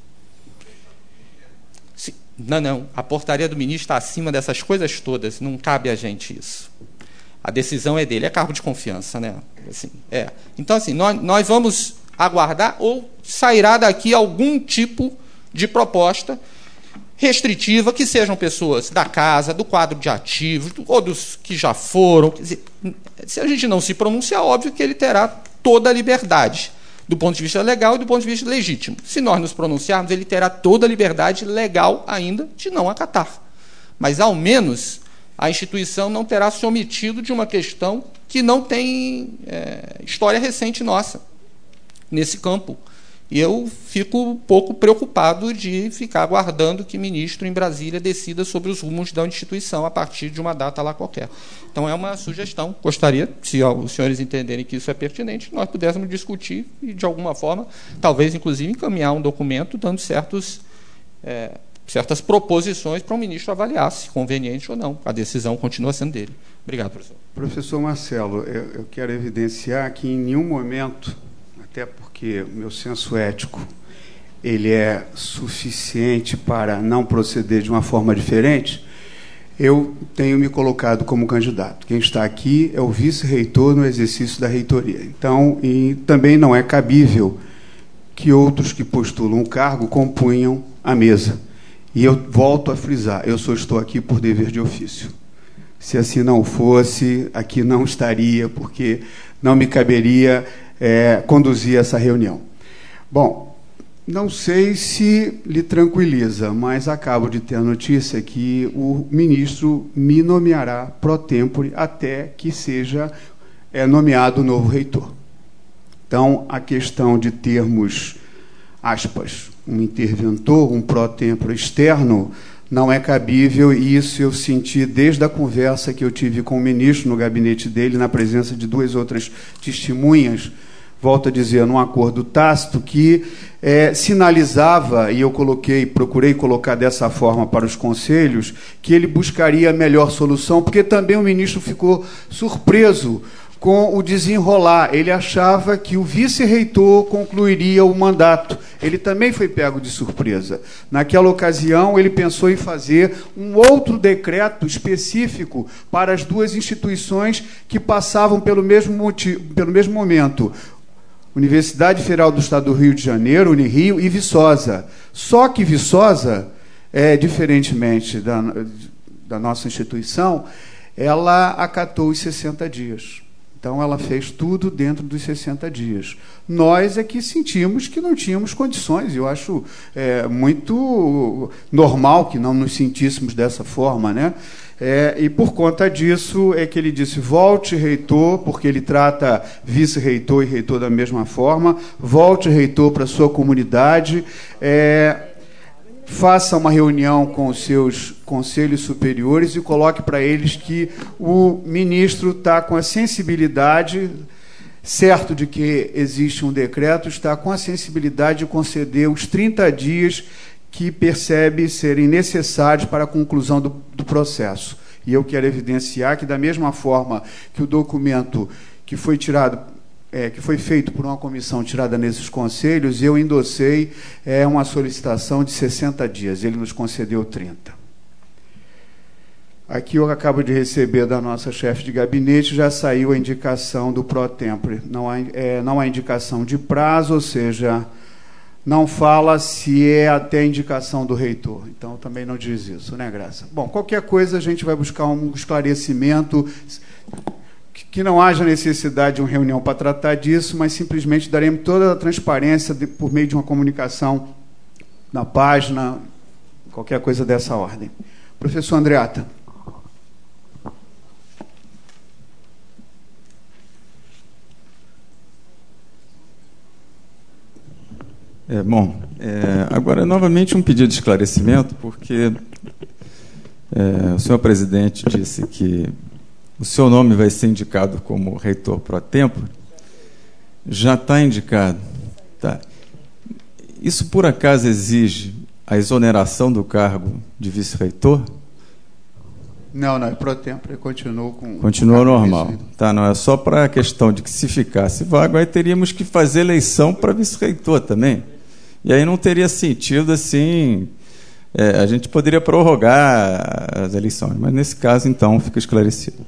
Não, não. A portaria do ministro está acima dessas coisas todas. Não cabe a gente isso. A decisão é dele, é cargo de confiança, né? Assim, é. Então, assim, nós, nós vamos aguardar ou sairá daqui algum tipo de proposta restritiva, que sejam pessoas da casa, do quadro de ativos, ou dos que já foram. Quer dizer, se a gente não se pronunciar, óbvio que ele terá toda a liberdade, do ponto de vista legal e do ponto de vista legítimo. Se nós nos pronunciarmos, ele terá toda a liberdade legal ainda de não acatar. Mas, ao menos, a instituição não terá se omitido de uma questão que não tem é, história recente nossa nesse campo. E eu fico um pouco preocupado de ficar aguardando que o ministro em Brasília decida sobre os rumos da instituição a partir de uma data lá qualquer. Então, é uma sugestão. Gostaria, se os senhores entenderem que isso é pertinente, nós pudéssemos discutir e, de alguma forma, talvez, inclusive, encaminhar um documento dando certos... É, certas proposições para o ministro avaliar se conveniente ou não. A decisão continua sendo dele. Obrigado, professor. Professor Marcelo, eu, eu quero evidenciar que em nenhum momento, até porque o meu senso ético ele é suficiente para não proceder de uma forma diferente, eu tenho me colocado como candidato. Quem está aqui é o vice-reitor no exercício da reitoria. Então, e também não é cabível que outros que postulam o cargo compunham a mesa. E eu volto a frisar, eu só estou aqui por dever de ofício. Se assim não fosse, aqui não estaria, porque não me caberia é, conduzir essa reunião. Bom, não sei se lhe tranquiliza, mas acabo de ter a notícia que o ministro me nomeará pro tempore até que seja é, nomeado o novo reitor. Então, a questão de termos, aspas, um interventor, um pro tempore externo, não é cabível, e isso eu senti desde a conversa que eu tive com o ministro no gabinete dele, na presença de duas outras testemunhas, volto a dizer, num acordo tácito, que é, sinalizava, e eu coloquei, procurei colocar dessa forma para os conselhos, que ele buscaria a melhor solução, porque também o ministro ficou surpreso com o desenrolar. Ele achava que o vice-reitor concluiria o mandato. Ele também foi pego de surpresa. Naquela ocasião, ele pensou em fazer um outro decreto específico para as duas instituições que passavam pelo mesmo, motivo, pelo mesmo momento. Universidade Federal do Estado do Rio de Janeiro, Unirio, e Viçosa. Só que Viçosa, é, diferentemente da, da nossa instituição, ela acatou os sessenta dias. Então, ela fez tudo dentro dos sessenta dias. Nós é que sentimos que não tínhamos condições. Eu acho é, muito normal que não nos sentíssemos dessa forma, né? É, e, por conta disso, é que ele disse, volte, reitor, porque ele trata vice-reitor e reitor da mesma forma, volte, reitor, para a sua comunidade, é, faça uma reunião com os seus conselhos superiores e coloque para eles que o ministro está com a sensibilidade, certo de que existe um decreto, está com a sensibilidade de conceder os trinta dias que percebe serem necessários para a conclusão do, do processo. E eu quero evidenciar que, da mesma forma que o documento que foi tirado É, que foi feito por uma comissão tirada nesses conselhos, eu endossei é, uma solicitação de sessenta dias. Ele nos concedeu trinta. Aqui eu acabo de receber da nossa chefe de gabinete, já saiu a indicação do pró-tempore. Não há, é, não há indicação de prazo, ou seja, não fala se é até a indicação do reitor. Então, também não diz isso, né, Graça? Bom, qualquer coisa a gente vai buscar um esclarecimento, que não haja necessidade de uma reunião para tratar disso, mas simplesmente daremos toda a transparência de, por meio de uma comunicação na página, qualquer coisa dessa ordem. Professor Andreata. É, bom, é, agora, novamente, um pedido de esclarecimento, porque é, o senhor presidente disse que o seu nome vai ser indicado como reitor pro tempore. Já está indicado. Tá. Isso, por acaso, exige a exoneração do cargo de vice-reitor? Não, não, é pro tempore, continua com... Continua normal. Tá, não é só para a questão de que, se ficasse vago, aí teríamos que fazer eleição para vice-reitor também. E aí não teria sentido, assim... É, a gente poderia prorrogar as eleições, mas nesse caso, então, fica esclarecido.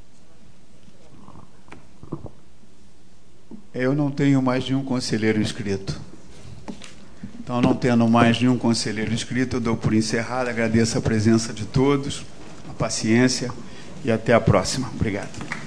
Eu não tenho mais nenhum conselheiro inscrito. Então, não tendo mais nenhum conselheiro inscrito, eu dou por encerrado. Agradeço a presença de todos, a paciência e até a próxima. Obrigado.